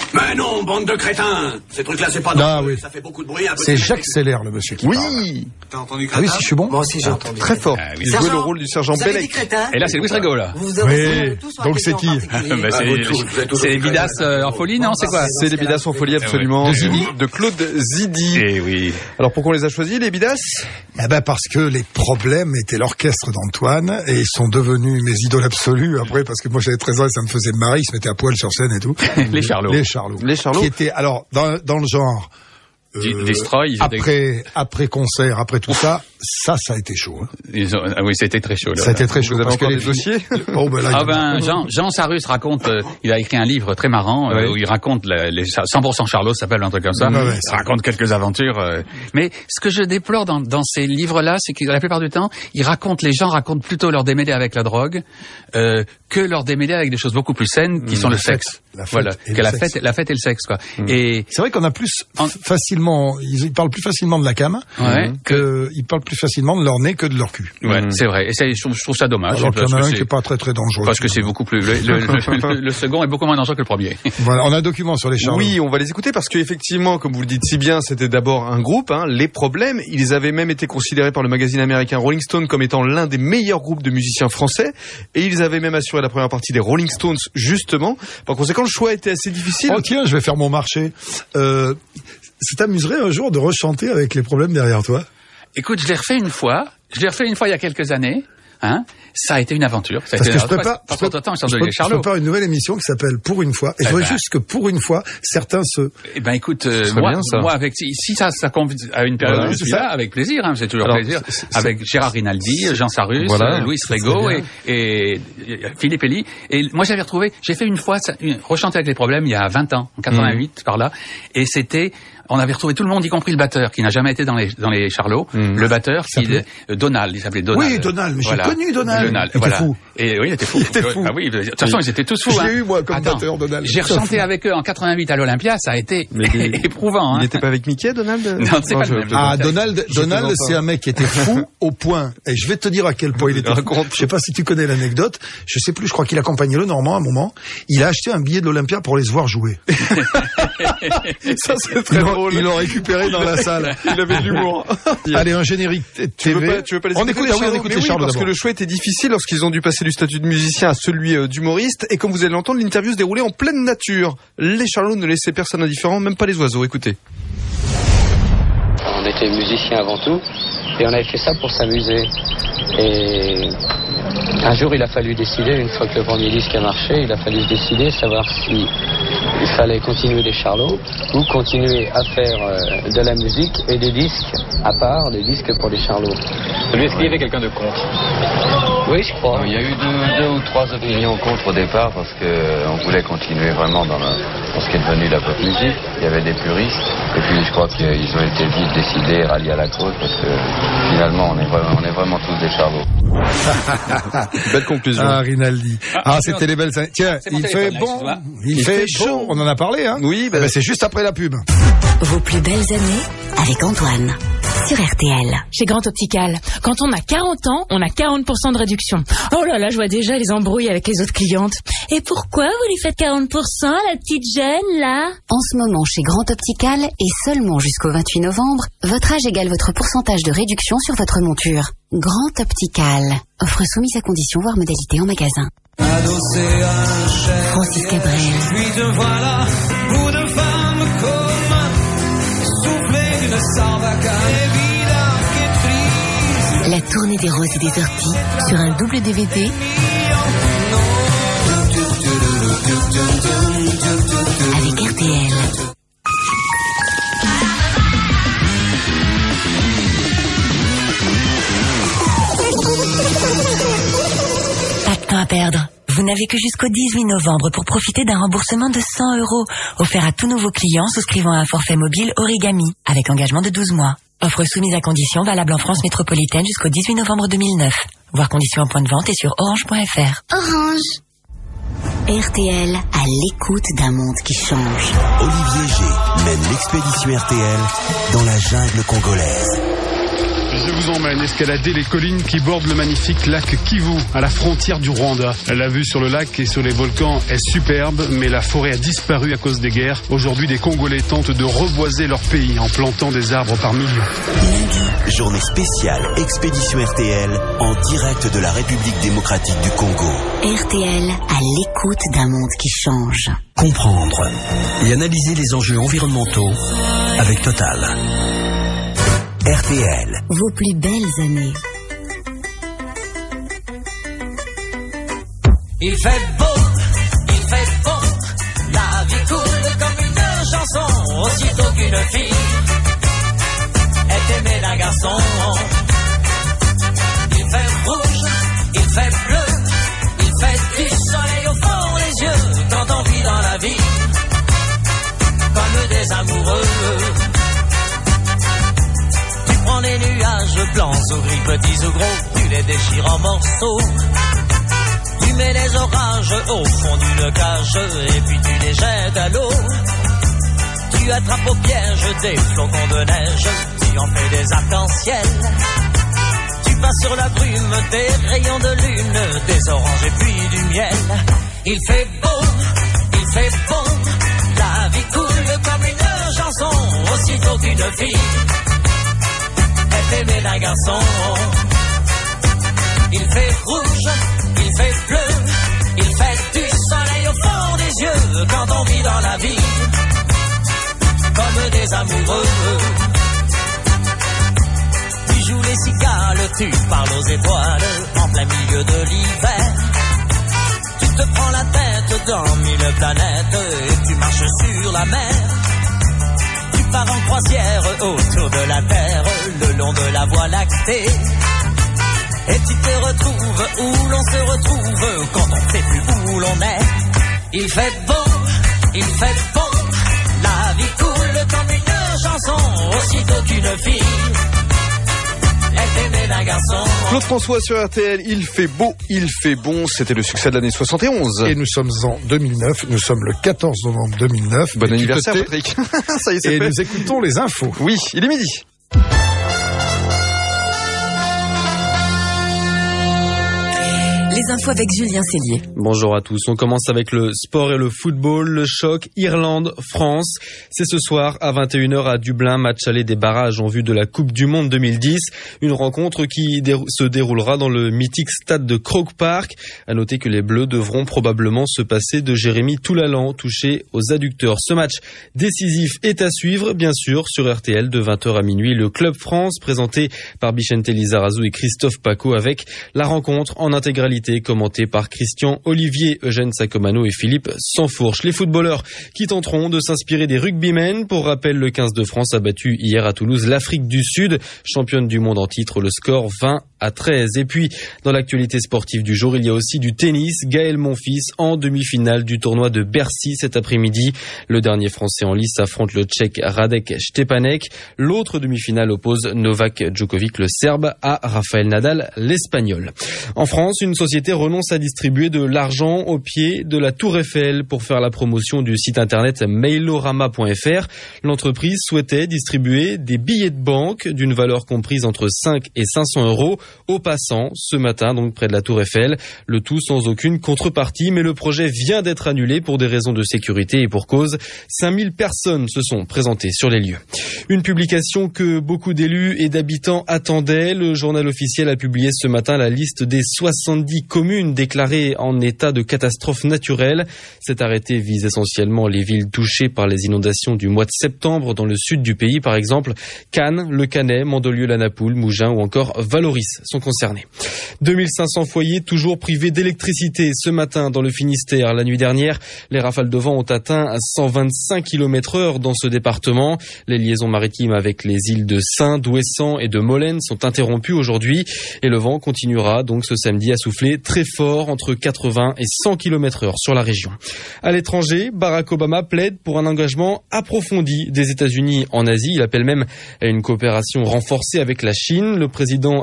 [SPEAKER 16] Mais non, bande de crétins. Ces trucs-là, c'est pas
[SPEAKER 4] Ah,
[SPEAKER 16] dangereux.
[SPEAKER 4] oui.
[SPEAKER 16] Ça fait beaucoup de bruit. Un peu
[SPEAKER 4] C'est
[SPEAKER 16] de-
[SPEAKER 4] Jacques Seller, le monsieur qui parle.
[SPEAKER 3] Oui.
[SPEAKER 16] T'as entendu
[SPEAKER 4] Ah oui, si je suis bon.
[SPEAKER 20] Moi aussi, j'ai entendu.
[SPEAKER 3] Très fort.
[SPEAKER 5] Ah, oui.
[SPEAKER 3] Il jouait
[SPEAKER 20] Sergent,
[SPEAKER 3] le rôle du sergent
[SPEAKER 20] vous avez dit
[SPEAKER 3] Bellec.
[SPEAKER 20] crétin.
[SPEAKER 5] Et là, c'est Louis Rego, là.
[SPEAKER 20] Vous vous avez
[SPEAKER 4] Oui.
[SPEAKER 20] tous sur un
[SPEAKER 4] Donc
[SPEAKER 20] plaisir
[SPEAKER 4] c'est qui
[SPEAKER 20] en particulier.
[SPEAKER 5] Bah, c'est
[SPEAKER 16] vous tous, vous êtes tous
[SPEAKER 5] c'est les
[SPEAKER 16] des
[SPEAKER 5] Bidas euh, en folie, non? C'est quoi?
[SPEAKER 3] C'est les Bidas en folie, absolument.
[SPEAKER 5] Ouais.
[SPEAKER 3] De Zidi, de Claude Zidi.
[SPEAKER 5] Eh oui.
[SPEAKER 3] Alors pourquoi on les a choisis, les Bidas?
[SPEAKER 4] Eh ben parce que les problèmes étaient l'orchestre d'Antoine et ils sont devenus mes idoles absolues après parce que moi j'avais treize ans et ça me faisait marrer, ils se mettaient à poil sur scène et tout.
[SPEAKER 5] Les Charlots.
[SPEAKER 4] Les Charlots.
[SPEAKER 3] Les Charlots.
[SPEAKER 4] Qui étaient alors dans dans le genre
[SPEAKER 5] Euh, Destroy, ils étaient-
[SPEAKER 4] après après concert, après tout ça, ça ça a été chaud. Hein.
[SPEAKER 5] Ils ont- ah oui, c'était très chaud. Là.
[SPEAKER 4] Ça a été très chaud
[SPEAKER 3] Vous avez
[SPEAKER 4] parce que
[SPEAKER 3] encore
[SPEAKER 4] les
[SPEAKER 3] des dossiers?
[SPEAKER 4] Oh ben là,
[SPEAKER 5] Ah
[SPEAKER 4] il y en a-
[SPEAKER 5] ben Jean Jean Sarus raconte, euh, il a écrit un livre très marrant euh,
[SPEAKER 3] Oui.
[SPEAKER 5] où il raconte la- les cent pour cent Charlot, ça s'appelle un truc comme ça.
[SPEAKER 4] Ouais, ouais,
[SPEAKER 5] il raconte quelques aventures. euh. Mais ce que je déplore dans, dans ces livres-là, c'est que la plupart du temps, ils racontent, les gens racontent plutôt leur démêlés avec la drogue euh, que leur démêlés avec des choses beaucoup plus saines qui
[SPEAKER 4] Mmh,
[SPEAKER 5] sont le
[SPEAKER 4] la fête.
[SPEAKER 5] sexe.
[SPEAKER 4] La fête
[SPEAKER 5] Voilà,
[SPEAKER 4] et
[SPEAKER 5] que
[SPEAKER 4] le
[SPEAKER 5] la
[SPEAKER 4] sexe.
[SPEAKER 5] fête, la fête et le sexe quoi.
[SPEAKER 4] Mmh.
[SPEAKER 5] Et
[SPEAKER 4] c'est vrai qu'on a plus f- facilement, ils, ils parlent plus facilement de la cam,
[SPEAKER 5] Ouais.
[SPEAKER 4] que ils parlent plus facilement de leur nez que de leur cul.
[SPEAKER 5] ouais, c'est vrai. Et c'est- je trouve, je trouve ça dommage.
[SPEAKER 4] Alors qu'il y en
[SPEAKER 5] parce
[SPEAKER 4] a
[SPEAKER 5] que
[SPEAKER 4] un
[SPEAKER 5] c'est-
[SPEAKER 4] qui est pas très très dangereux.
[SPEAKER 5] parce que c'est beaucoup plus. Le, le, le, le- le second est beaucoup moins dangereux que le premier.
[SPEAKER 4] Voilà, on a un document sur les Charlots.
[SPEAKER 3] Oui, on va les écouter parce qu'effectivement, comme vous le dites si bien, c'était d'abord un groupe, hein, Les Problèmes. Ils avaient même été considérés par le magazine américain Rolling Stone comme étant l'un des meilleurs groupes de musiciens français. Et ils avaient même assuré la première partie des Rolling Stones, justement. Par conséquent, le choix était assez difficile.
[SPEAKER 4] Oh tiens, je vais faire mon marché. Euh, ça t'amuserait un jour de rechanter avec Les Problèmes derrière toi?
[SPEAKER 5] Écoute, je l'ai refait une fois. Je l'ai refait une fois il y a quelques années. Hein, ça a été une aventure. Ça a
[SPEAKER 4] Parce
[SPEAKER 5] été
[SPEAKER 4] que je
[SPEAKER 5] une
[SPEAKER 4] prépare,
[SPEAKER 5] aventure.
[SPEAKER 4] je,
[SPEAKER 5] Pas trop de temps,
[SPEAKER 4] je,
[SPEAKER 5] je
[SPEAKER 4] pré-
[SPEAKER 5] les
[SPEAKER 4] je
[SPEAKER 5] Charlots.
[SPEAKER 4] prépare une nouvelle émission qui s'appelle Pour une fois. Et je
[SPEAKER 5] Eh
[SPEAKER 4] voudrais
[SPEAKER 5] ben.
[SPEAKER 4] juste que pour une fois, certains se...
[SPEAKER 5] Eh ben écoute, euh,
[SPEAKER 3] serait
[SPEAKER 5] moi,
[SPEAKER 3] bien, ça.
[SPEAKER 5] moi avec si, si ça, ça convient à une période
[SPEAKER 3] Voilà,
[SPEAKER 5] où je
[SPEAKER 3] c'est
[SPEAKER 5] suis
[SPEAKER 3] ça.
[SPEAKER 5] là, avec plaisir, hein, c'est toujours
[SPEAKER 3] Alors,
[SPEAKER 5] plaisir.
[SPEAKER 3] c'est- c'est-
[SPEAKER 5] Avec Gérard Rinaldi, Jean Sarus,
[SPEAKER 3] Voilà,
[SPEAKER 5] euh, Louis
[SPEAKER 3] ça
[SPEAKER 5] Rego
[SPEAKER 3] serait
[SPEAKER 5] et, et, et Philippe Elie. Et moi j'avais retrouvé, j'ai fait une fois ça, une, rechanter avec les problèmes il y a vingt ans, en quatre-vingt-huit par là, et c'était, on avait retrouvé tout le monde, y compris le batteur qui n'a jamais été dans les dans les Charlots, le batteur qui euh, Donald, il s'appelait Donald.
[SPEAKER 4] Oui, Donald, mais j'ai
[SPEAKER 5] Voilà.
[SPEAKER 4] connu Donald.
[SPEAKER 5] Donald,
[SPEAKER 4] Il était
[SPEAKER 5] voilà.
[SPEAKER 4] fou.
[SPEAKER 5] Et oui, il était fou.
[SPEAKER 4] Il était fou.
[SPEAKER 5] Ah oui, de toute façon, ils étaient tous fous.
[SPEAKER 4] Je
[SPEAKER 5] hein.
[SPEAKER 4] l'ai eu, moi, comme
[SPEAKER 5] Attends,
[SPEAKER 4] batteur, Donald.
[SPEAKER 5] J'ai
[SPEAKER 4] Tout à
[SPEAKER 5] rechanté
[SPEAKER 4] fait.
[SPEAKER 5] avec eux en quatre-vingt-huit à l'Olympia, ça a été
[SPEAKER 3] Mais des-
[SPEAKER 5] éprouvant.
[SPEAKER 3] Il
[SPEAKER 5] Hein.
[SPEAKER 3] n'était pas avec Mickey, Donald?
[SPEAKER 5] Non, c'est pas
[SPEAKER 3] je-
[SPEAKER 5] le même.
[SPEAKER 4] Ah,
[SPEAKER 5] Je-
[SPEAKER 4] Donald,
[SPEAKER 3] je
[SPEAKER 4] Donald,
[SPEAKER 3] plaisante
[SPEAKER 4] c'est
[SPEAKER 3] pas.
[SPEAKER 4] un mec qui était fou au point. Et je vais te dire à quel point il était fou.
[SPEAKER 3] Raconte.
[SPEAKER 4] Je sais pas si tu connais l'anecdote. Je sais plus, je crois qu'il accompagnait le Normand à un moment. Il a acheté un billet de l'Olympia pour les voir jouer.
[SPEAKER 3] Ça, c'est très
[SPEAKER 4] Ils l'ont-
[SPEAKER 3] drôle.
[SPEAKER 4] ils l'ont récupéré dans la salle.
[SPEAKER 3] Il avait de l'humour.
[SPEAKER 4] Allez, un générique t-
[SPEAKER 3] Tu veux
[SPEAKER 4] T V.
[SPEAKER 3] pas, tu veux pas les
[SPEAKER 4] on
[SPEAKER 3] écouter,
[SPEAKER 4] écoute,
[SPEAKER 3] les
[SPEAKER 4] ah oui, on
[SPEAKER 3] Charlots
[SPEAKER 4] écoute
[SPEAKER 3] Mais
[SPEAKER 4] les
[SPEAKER 3] oui,
[SPEAKER 4] Charlots
[SPEAKER 3] parce que
[SPEAKER 4] d'abord.
[SPEAKER 3] le choix était difficile lorsqu'ils ont dû passer du statut de musicien à celui euh, d'humoriste. Et comme vous allez l'entendre, l'interview se déroulait en pleine nature. Les Charlots ne laissaient personne indifférent, même pas les oiseaux. Écoutez.
[SPEAKER 21] On était musiciens avant tout, et on avait fait ça pour s'amuser. Et un jour, il a fallu décider, une fois que le premier disque a marché, il a fallu se décider, savoir si il fallait continuer les Charlots ou continuer à faire euh, de la musique et des disques à part, des disques pour les Charlots.
[SPEAKER 11] Lui, est-ce qu'il y avait quelqu'un de contre?
[SPEAKER 21] Oui, je crois.
[SPEAKER 11] Il y a eu deux, deux ou trois opinions contre au départ parce qu'on voulait continuer vraiment dans, la, dans ce qui est devenu la pop musique. Il y avait des puristes et puis je crois qu'ils ont été vite décidés, ralliés à la cause parce que finalement on est vraiment, on est vraiment tous des Charlots.
[SPEAKER 3] Belle conclusion.
[SPEAKER 4] Ah, Rinaldi. Ah, c'était les belles années. Tiens,
[SPEAKER 5] c'est mon
[SPEAKER 4] il
[SPEAKER 5] téléphone,
[SPEAKER 4] fait
[SPEAKER 5] là,
[SPEAKER 4] bon.
[SPEAKER 5] excuse-moi.
[SPEAKER 4] Il,
[SPEAKER 3] Il
[SPEAKER 4] fait,
[SPEAKER 3] fait
[SPEAKER 4] chaud.
[SPEAKER 3] chaud.
[SPEAKER 4] On en a parlé, hein.
[SPEAKER 3] Oui,
[SPEAKER 4] Eh
[SPEAKER 3] ben,
[SPEAKER 4] ben, c'est juste après la pub.
[SPEAKER 2] Vos plus belles années avec Antoine sur R T L.
[SPEAKER 13] Chez Grand Optical, quand on a quarante ans, on a quarante pour cent de réduction. Oh là là, je vois déjà les embrouilles avec les autres clientes. Et pourquoi vous lui faites quarante pour cent, la petite jeune, là?
[SPEAKER 2] En ce moment, chez Grand Optical, et seulement jusqu'au vingt-huit novembre, votre âge égale votre pourcentage de réduction sur votre monture. Grand Optical. Offre soumise à condition, voire modalité en magasin. Francis Cabrel.
[SPEAKER 10] Puis te voilà, bout de femme comme soufflé d'une sarbacane.
[SPEAKER 2] La tournée des roses et des orties sur un double D V D avec R T L. Pas de temps à perdre. Vous n'avez que jusqu'au dix-huit novembre pour profiter d'un remboursement de cent euros offert à tous nouveaux clients souscrivant à un forfait mobile Origami avec engagement de douze mois. Offre soumise à condition valable en France métropolitaine jusqu'au dix-huit novembre deux mille neuf. Voir conditions en point de vente et sur orange point f r. Orange. R T L à l'écoute d'un monde qui change.
[SPEAKER 1] Olivier G mène l'expédition R T L dans la jungle congolaise.
[SPEAKER 6] Je vous emmène escalader les collines qui bordent le magnifique lac Kivu, à la frontière du Rwanda. La vue sur le lac et sur les volcans est superbe, mais la forêt a disparu à cause des guerres. Aujourd'hui, des Congolais tentent de reboiser leur pays en plantant des arbres par millions.
[SPEAKER 1] Lundi, journée spéciale Expédition R T L en direct de la République démocratique du Congo.
[SPEAKER 2] R T L à l'écoute d'un monde qui change.
[SPEAKER 1] Comprendre et analyser les enjeux environnementaux avec Total. R T L.
[SPEAKER 2] Vos plus belles années.
[SPEAKER 10] Il fait beau, il fait beau, la vie coule comme une chanson, aussitôt qu'une fille est aimée d'un garçon. Il fait rouge, il fait bleu, il fait du soleil au fond des yeux, quand on vit dans la vie comme des amoureux. Tu prends les nuages blancs ou gris, petits ou gros, tu les déchires en morceaux. Tu mets les orages au fond d'une cage et puis tu les jettes à l'eau. Tu attrapes au piège des flocons de neige, tu en fais des arcs-en-ciel. Tu passes sur la brume des rayons de lune, des oranges et puis du miel. Il fait beau, il fait bon, la vie coule comme une chanson, aussitôt qu'une fille est aimée d'un garçon. Il fait rouge, il fait bleu, il fait du soleil au fond des yeux, quand on vit dans la vie comme des amoureux. Tu joues les cigales, tu parles aux étoiles en plein milieu de l'hiver. Tu te prends la tête dans mille planètes et tu marches sur la mer. Tu pars en croisière autour de la Terre, le long de la Voie lactée. Et tu te retrouves où l'on se retrouve quand on ne sait plus où l'on est. Il fait beau, il fait bon, la vie coule comme une chanson, aussitôt qu'une fille est aimée d'un garçon.
[SPEAKER 3] Claude François sur R T L, il fait beau, il fait bon, c'était le succès de l'année soixante et onze.
[SPEAKER 4] Et nous sommes en deux mille neuf, nous sommes le quatorze novembre deux mille neuf.
[SPEAKER 3] Bon anniversaire Patrick. Ça y est, c'est
[SPEAKER 4] et
[SPEAKER 3] fait.
[SPEAKER 4] Nous écoutons les infos.
[SPEAKER 3] Oui, il est midi.
[SPEAKER 12] Les infos avec Julien Cellier.
[SPEAKER 22] Bonjour à tous. On commence avec le sport et le football. Le choc Irlande-France. C'est ce soir à vingt et une heures à Dublin, match aller des barrages en vue de la Coupe du Monde deux mille dix. Une rencontre qui dé- se déroulera dans le mythique stade de Croke Park. À noter que les Bleus devront probablement se passer de Jérémy Toulalan, touché aux adducteurs. Ce match décisif est à suivre, bien sûr, sur R T L de vingt heures à minuit. Le Club France, présenté par Bichente Lizarazu et Christophe Paco, avec la rencontre en intégralité commenté par Christian Olivier, Eugène Sacomano et Philippe Sansfourche. Les footballeurs qui tenteront de s'inspirer des rugbymen. Pour rappel, le quinze de France a battu hier à Toulouse l'Afrique du Sud, championne du monde en titre, le score vingt à treize. Et puis, dans l'actualité sportive du jour, il y a aussi du tennis. Gaël Monfils en demi-finale du tournoi de Bercy cet après-midi. Le dernier Français en lice affronte le Tchèque Radek Stepanek. L'autre demi-finale oppose Novak Djokovic, le Serbe, à Rafael Nadal, l'Espagnol. En France, une société renonce à distribuer de l'argent au pied de la Tour Eiffel pour faire la promotion du site internet mailorama point f r. L'entreprise souhaitait distribuer des billets de banque d'une valeur comprise entre cinq et cinq cents euros aux passants ce matin, donc près de la Tour Eiffel. Le tout sans aucune contrepartie, mais le projet vient d'être annulé pour des raisons de sécurité et pour cause. cinq mille personnes se sont présentées sur les lieux. Une publication que beaucoup d'élus et d'habitants attendaient. Le journal officiel a publié ce matin la liste des soixante-dix communes déclarées en état de catastrophe naturelle. Cet arrêté vise essentiellement les villes touchées par les inondations du mois de septembre dans le sud du pays, par exemple Cannes, Le Cannet, Mandelieu-la-Napoule, Mougins ou encore Valoris sont concernés. deux mille cinq cents foyers toujours privés d'électricité ce matin dans le Finistère. La nuit dernière, les rafales de vent ont atteint cent vingt-cinq kilomètres heure dans ce département. Les liaisons maritimes avec les îles de Saint, d'Ouessant et de Molène sont interrompues aujourd'hui et le vent continuera donc ce samedi à souffler très fort entre quatre-vingts et cent kilomètres heure sur la région. À l'étranger, Barack Obama plaide pour un engagement approfondi des États-Unis en Asie. Il appelle même à une coopération renforcée avec la Chine. Le président américain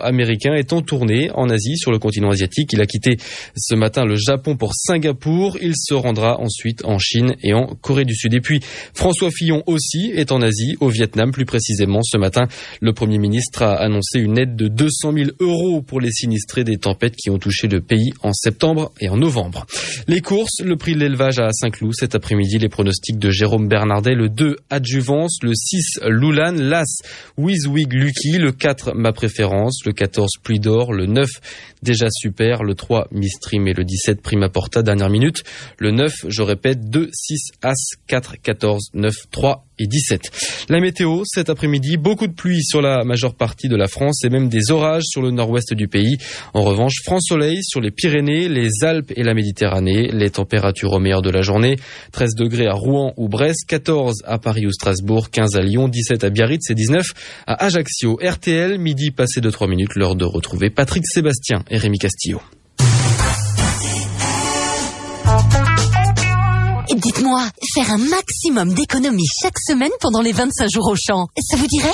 [SPEAKER 22] américain est en tournée en Asie, sur le continent asiatique. Il a quitté ce matin le Japon pour Singapour. Il se rendra ensuite en Chine et en Corée du Sud. Et puis, François Fillon aussi est en Asie, au Vietnam plus précisément. Ce matin, le Premier ministre a annoncé une aide de deux cent mille euros pour les sinistrés des tempêtes qui ont touché le pays en septembre et en novembre. Les courses, le prix de l'élevage à Saint-Cloud cet après-midi, les pronostics de Jérôme Bernardet, le deux Adjuvance, le six Loulan, l'As Wizwig Lucky, le quatre Ma Préférence, le quatorze Pluie d'Or, le neuf Déjà Super, le trois Mistream et le dix-sept Prima Porta, dernière minute, le neuf, je répète, deux, six, As, quatre, quatorze, neuf, trois et dix-sept. La météo, cet après-midi, beaucoup de pluie sur la majeure partie de la France et même des orages sur le nord-ouest du pays. En revanche, franc soleil sur les Pyrénées, les Alpes et la Méditerranée. Les températures au meilleur de la journée, treize degrés à Rouen ou Brest, quatorze à Paris ou Strasbourg, quinze à Lyon, dix-sept à Biarritz et dix-neuf à Ajaccio. R T L, midi passé de trois minutes, l'heure de retrouver Patrick Sébastien et Rémi Castillo.
[SPEAKER 7] Dites-moi, faire un maximum d'économies chaque semaine pendant les vingt-cinq jours Auchan, ça vous dirait ?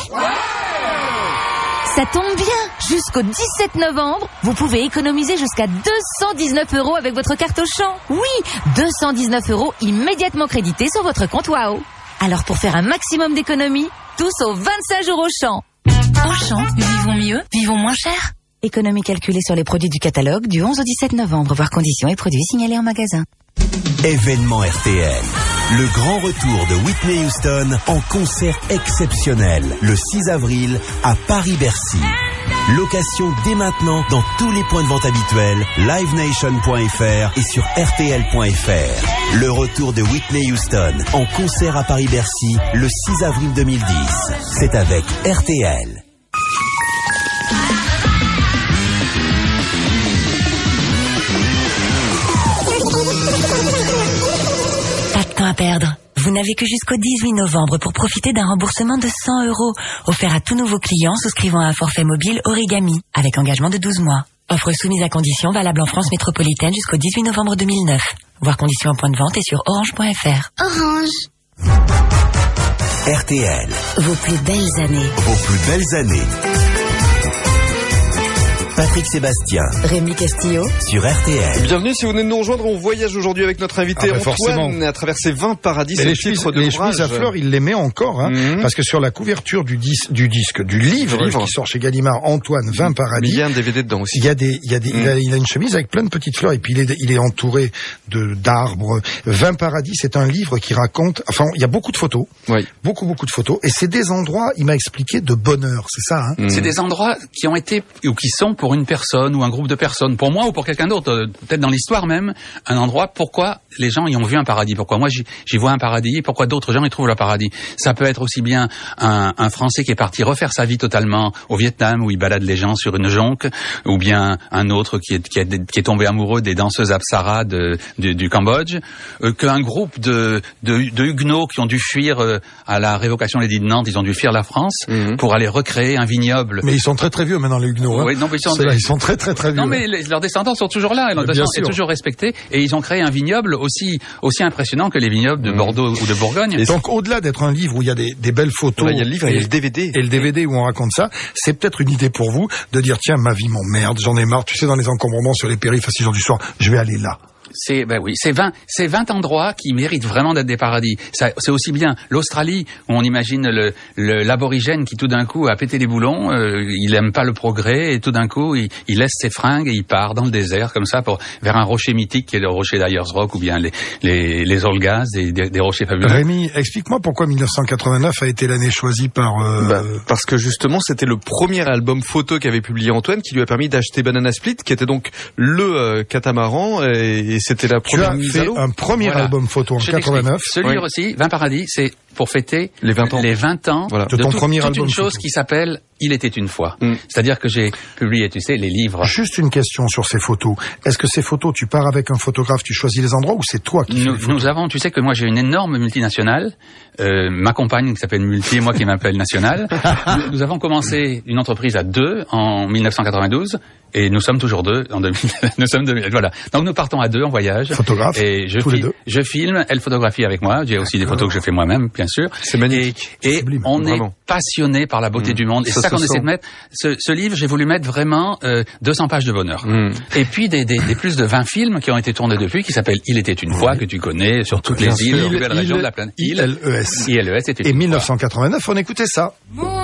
[SPEAKER 15] Ça tombe bien. Jusqu'au dix-sept novembre, vous pouvez économiser jusqu'à deux cent dix-neuf euros avec votre carte Auchan. Oui, deux cent dix-neuf euros immédiatement crédités sur votre compte Wow. Alors pour faire un maximum d'économies, tous aux vingt-cinq jours Auchan.
[SPEAKER 2] Auchan, vivons mieux, vivons moins cher.
[SPEAKER 15] Économie calculée sur les produits du catalogue du onze au dix-sept novembre, voire conditions et produits signalés en magasin.
[SPEAKER 1] Événement R T L. Le grand retour de Whitney Houston en concert exceptionnel le six avril à Paris-Bercy. Location dès maintenant dans tous les points de vente habituels, live nation point f r et sur r t l point f r. Le retour de Whitney Houston en concert à Paris-Bercy le six avril deux mille dix. C'est avec R T L.
[SPEAKER 7] Pas de temps à perdre. Vous n'avez que jusqu'au dix-huit novembre pour profiter d'un remboursement de cent euros offert à tous nouveaux clients souscrivant à un forfait mobile Origami avec engagement de douze mois. Offre soumise à conditions valable en France métropolitaine jusqu'au dix-huit novembre deux mille neuf. Voir conditions en point de vente et sur orange point f r. Orange.
[SPEAKER 1] R T L.
[SPEAKER 7] Vos plus belles années.
[SPEAKER 1] Vos plus belles années. Patrick Sébastien,
[SPEAKER 7] Rémi Castillo
[SPEAKER 1] sur R T L.
[SPEAKER 3] Bienvenue, si vous venez de nous rejoindre, on voyage aujourd'hui avec notre invité
[SPEAKER 4] ah bah
[SPEAKER 3] Antoine
[SPEAKER 4] forcément.
[SPEAKER 3] à travers ces vingt paradis.
[SPEAKER 4] Et les chemises, les chemises à fleurs, il les met encore, hein, mmh. parce que sur la couverture du, dis, du disque, du livre, livre qui sort chez Gallimard, Antoine, vingt paradis.
[SPEAKER 3] Mais il y a un D V D dedans aussi.
[SPEAKER 4] Il y a des, il y a des, mmh. il, a, il a une chemise avec plein de petites fleurs et puis il est, il est entouré de d'arbres. vingt paradis, c'est un livre qui raconte, enfin, il y a beaucoup de photos,
[SPEAKER 3] oui.
[SPEAKER 4] beaucoup beaucoup de photos, et c'est des endroits, il m'a expliqué, de bonheur, c'est ça. Hein.
[SPEAKER 5] Mmh. C'est des endroits qui ont été ou qui sont pour une personne ou un groupe de personnes, pour moi ou pour quelqu'un d'autre, peut-être dans l'histoire même, un endroit, pourquoi les gens y ont vu un paradis, pourquoi moi j'y, j'y vois un paradis, et pourquoi d'autres gens y trouvent le paradis. Ça peut être aussi bien un, un Français qui est parti refaire sa vie totalement au Vietnam, où il balade les gens sur une jonque, ou bien un autre qui est, qui est, qui est tombé amoureux des danseuses Apsara de, de, du Cambodge, euh, qu'un groupe de, de, de Huguenots qui ont dû fuir euh, à la révocation de l'édit de Nantes, ils ont dû fuir la France mmh. pour aller recréer un vignoble.
[SPEAKER 4] Mais ils sont très très vieux maintenant les Huguenots. Hein.
[SPEAKER 5] Oui, non, mais ils sont,
[SPEAKER 4] là, ils sont très très très vieux.
[SPEAKER 5] Non, mais les, leurs descendants sont toujours là, et leur descendance est toujours respectée, et ils ont créé un vignoble aussi aussi impressionnant que les vignobles de Bordeaux mmh. ou de Bourgogne.
[SPEAKER 4] Et donc, au-delà d'être un livre où il y a des, des belles photos,
[SPEAKER 3] il y a le livre et, et le D V D,
[SPEAKER 4] et le D V D où on raconte ça, c'est peut-être une idée pour vous de dire tiens, ma vie m'emmerde, j'en ai marre, tu sais, dans les encombrements sur les périphes à six heures du soir, je vais aller là.
[SPEAKER 5] C'est ben oui, c'est vingt, c'est vingt endroits qui méritent vraiment d'être des paradis. Ça, c'est aussi bien l'Australie où on imagine le, le l'aborigène qui tout d'un coup a pété les boulons, euh, il aime pas le progrès et tout d'un coup il, il laisse ses fringues et il part dans le désert comme ça pour vers un rocher mythique qui est le rocher d'Ayers Rock ou bien les les les Olgas et des, des rochers fabuleux.
[SPEAKER 4] Rémi, explique-moi pourquoi dix-neuf cent quatre-vingt-neuf a été l'année choisie par. Euh...
[SPEAKER 3] Bah, parce que justement c'était le premier album photo qu'avait publié Antoine qui lui a permis d'acheter Banana Split, qui était donc le euh, catamaran et, et c'était la première
[SPEAKER 4] tu as
[SPEAKER 3] mise
[SPEAKER 4] fait
[SPEAKER 3] à l'eau.
[SPEAKER 4] Un premier
[SPEAKER 5] voilà.
[SPEAKER 4] album photo en
[SPEAKER 5] Je
[SPEAKER 4] quatre-vingt-neuf.
[SPEAKER 5] Ce livre oui. aussi, vingt paradis, c'est pour fêter
[SPEAKER 3] les vingt ans,
[SPEAKER 5] les vingt ans
[SPEAKER 3] voilà.
[SPEAKER 4] de, de ton
[SPEAKER 5] tout,
[SPEAKER 4] premier
[SPEAKER 5] toute
[SPEAKER 4] album
[SPEAKER 5] une chose
[SPEAKER 4] photo.
[SPEAKER 5] Qui s'appelle Il était une fois.
[SPEAKER 3] Mm.
[SPEAKER 5] C'est-à-dire que j'ai publié, tu sais, les livres.
[SPEAKER 4] Juste une question sur ces photos. Est-ce que ces photos, tu pars avec un photographe, tu choisis les endroits ou c'est toi qui
[SPEAKER 5] nous,
[SPEAKER 4] fais les photos?
[SPEAKER 5] Nous avons, tu sais que moi j'ai une énorme multinationale, euh, ma compagne qui s'appelle Multi et moi qui m'appelle National. nous, nous avons commencé une entreprise à deux en dix-neuf cent quatre-vingt-douze. Et nous sommes toujours deux en deux mille. Nous sommes deux mille. Voilà. Donc nous partons à deux en voyage.
[SPEAKER 4] Photographe.
[SPEAKER 5] Et je,
[SPEAKER 4] tous
[SPEAKER 5] fi-
[SPEAKER 4] les deux.
[SPEAKER 5] je filme, elle photographie avec moi. J'ai aussi des photos que je fais moi-même, bien sûr.
[SPEAKER 3] C'est magnifique.
[SPEAKER 5] Et, et
[SPEAKER 3] sublime,
[SPEAKER 5] on
[SPEAKER 3] vraiment.
[SPEAKER 5] est passionné par la beauté mmh. du monde. Et
[SPEAKER 3] ça
[SPEAKER 5] c'est ça qu'on
[SPEAKER 3] sent.
[SPEAKER 5] essaie de mettre. Ce, ce livre, j'ai voulu mettre vraiment euh, deux cents pages de bonheur. Mmh. Et puis des, des, des plus de vingt films qui ont été tournés depuis, qui s'appellent Il était une fois, que tu connais, sur toutes
[SPEAKER 4] Bien
[SPEAKER 5] les îles,
[SPEAKER 4] sûr.
[SPEAKER 5] les plus belles
[SPEAKER 4] Il,
[SPEAKER 5] régions de la planète.
[SPEAKER 4] I L E S.
[SPEAKER 5] I L E S était
[SPEAKER 4] Et
[SPEAKER 5] une
[SPEAKER 4] mille neuf cent quatre-vingt-neuf, on écoutait ça.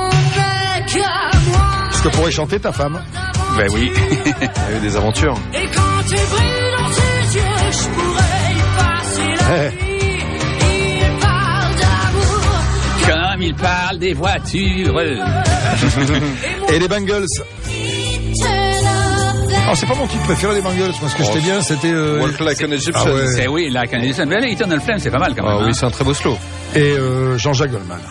[SPEAKER 4] Ce que pourrait chanter ta femme.
[SPEAKER 5] Ben oui.
[SPEAKER 3] Il y a eu des aventures.
[SPEAKER 10] Et quand tu brilles dans tes yeux, je pourrais y passer la vie. Il parle d'amour.
[SPEAKER 5] Comme il parle des voitures.
[SPEAKER 4] Et les Bangles. Oh, c'est pas mon titre préféré, les Bangles. Moi, ce que
[SPEAKER 3] Oh,
[SPEAKER 4] j'étais bien, c'était... Euh...
[SPEAKER 3] Walk Like an Egyptian.
[SPEAKER 4] Ah ouais.
[SPEAKER 5] C'est oui, Like an Egyptian. Mais Eternal Flame, c'est pas mal quand même.
[SPEAKER 3] Ah
[SPEAKER 5] hein.
[SPEAKER 3] oui, c'est un très beau slow.
[SPEAKER 4] Et euh, Jean-Jacques Goldman.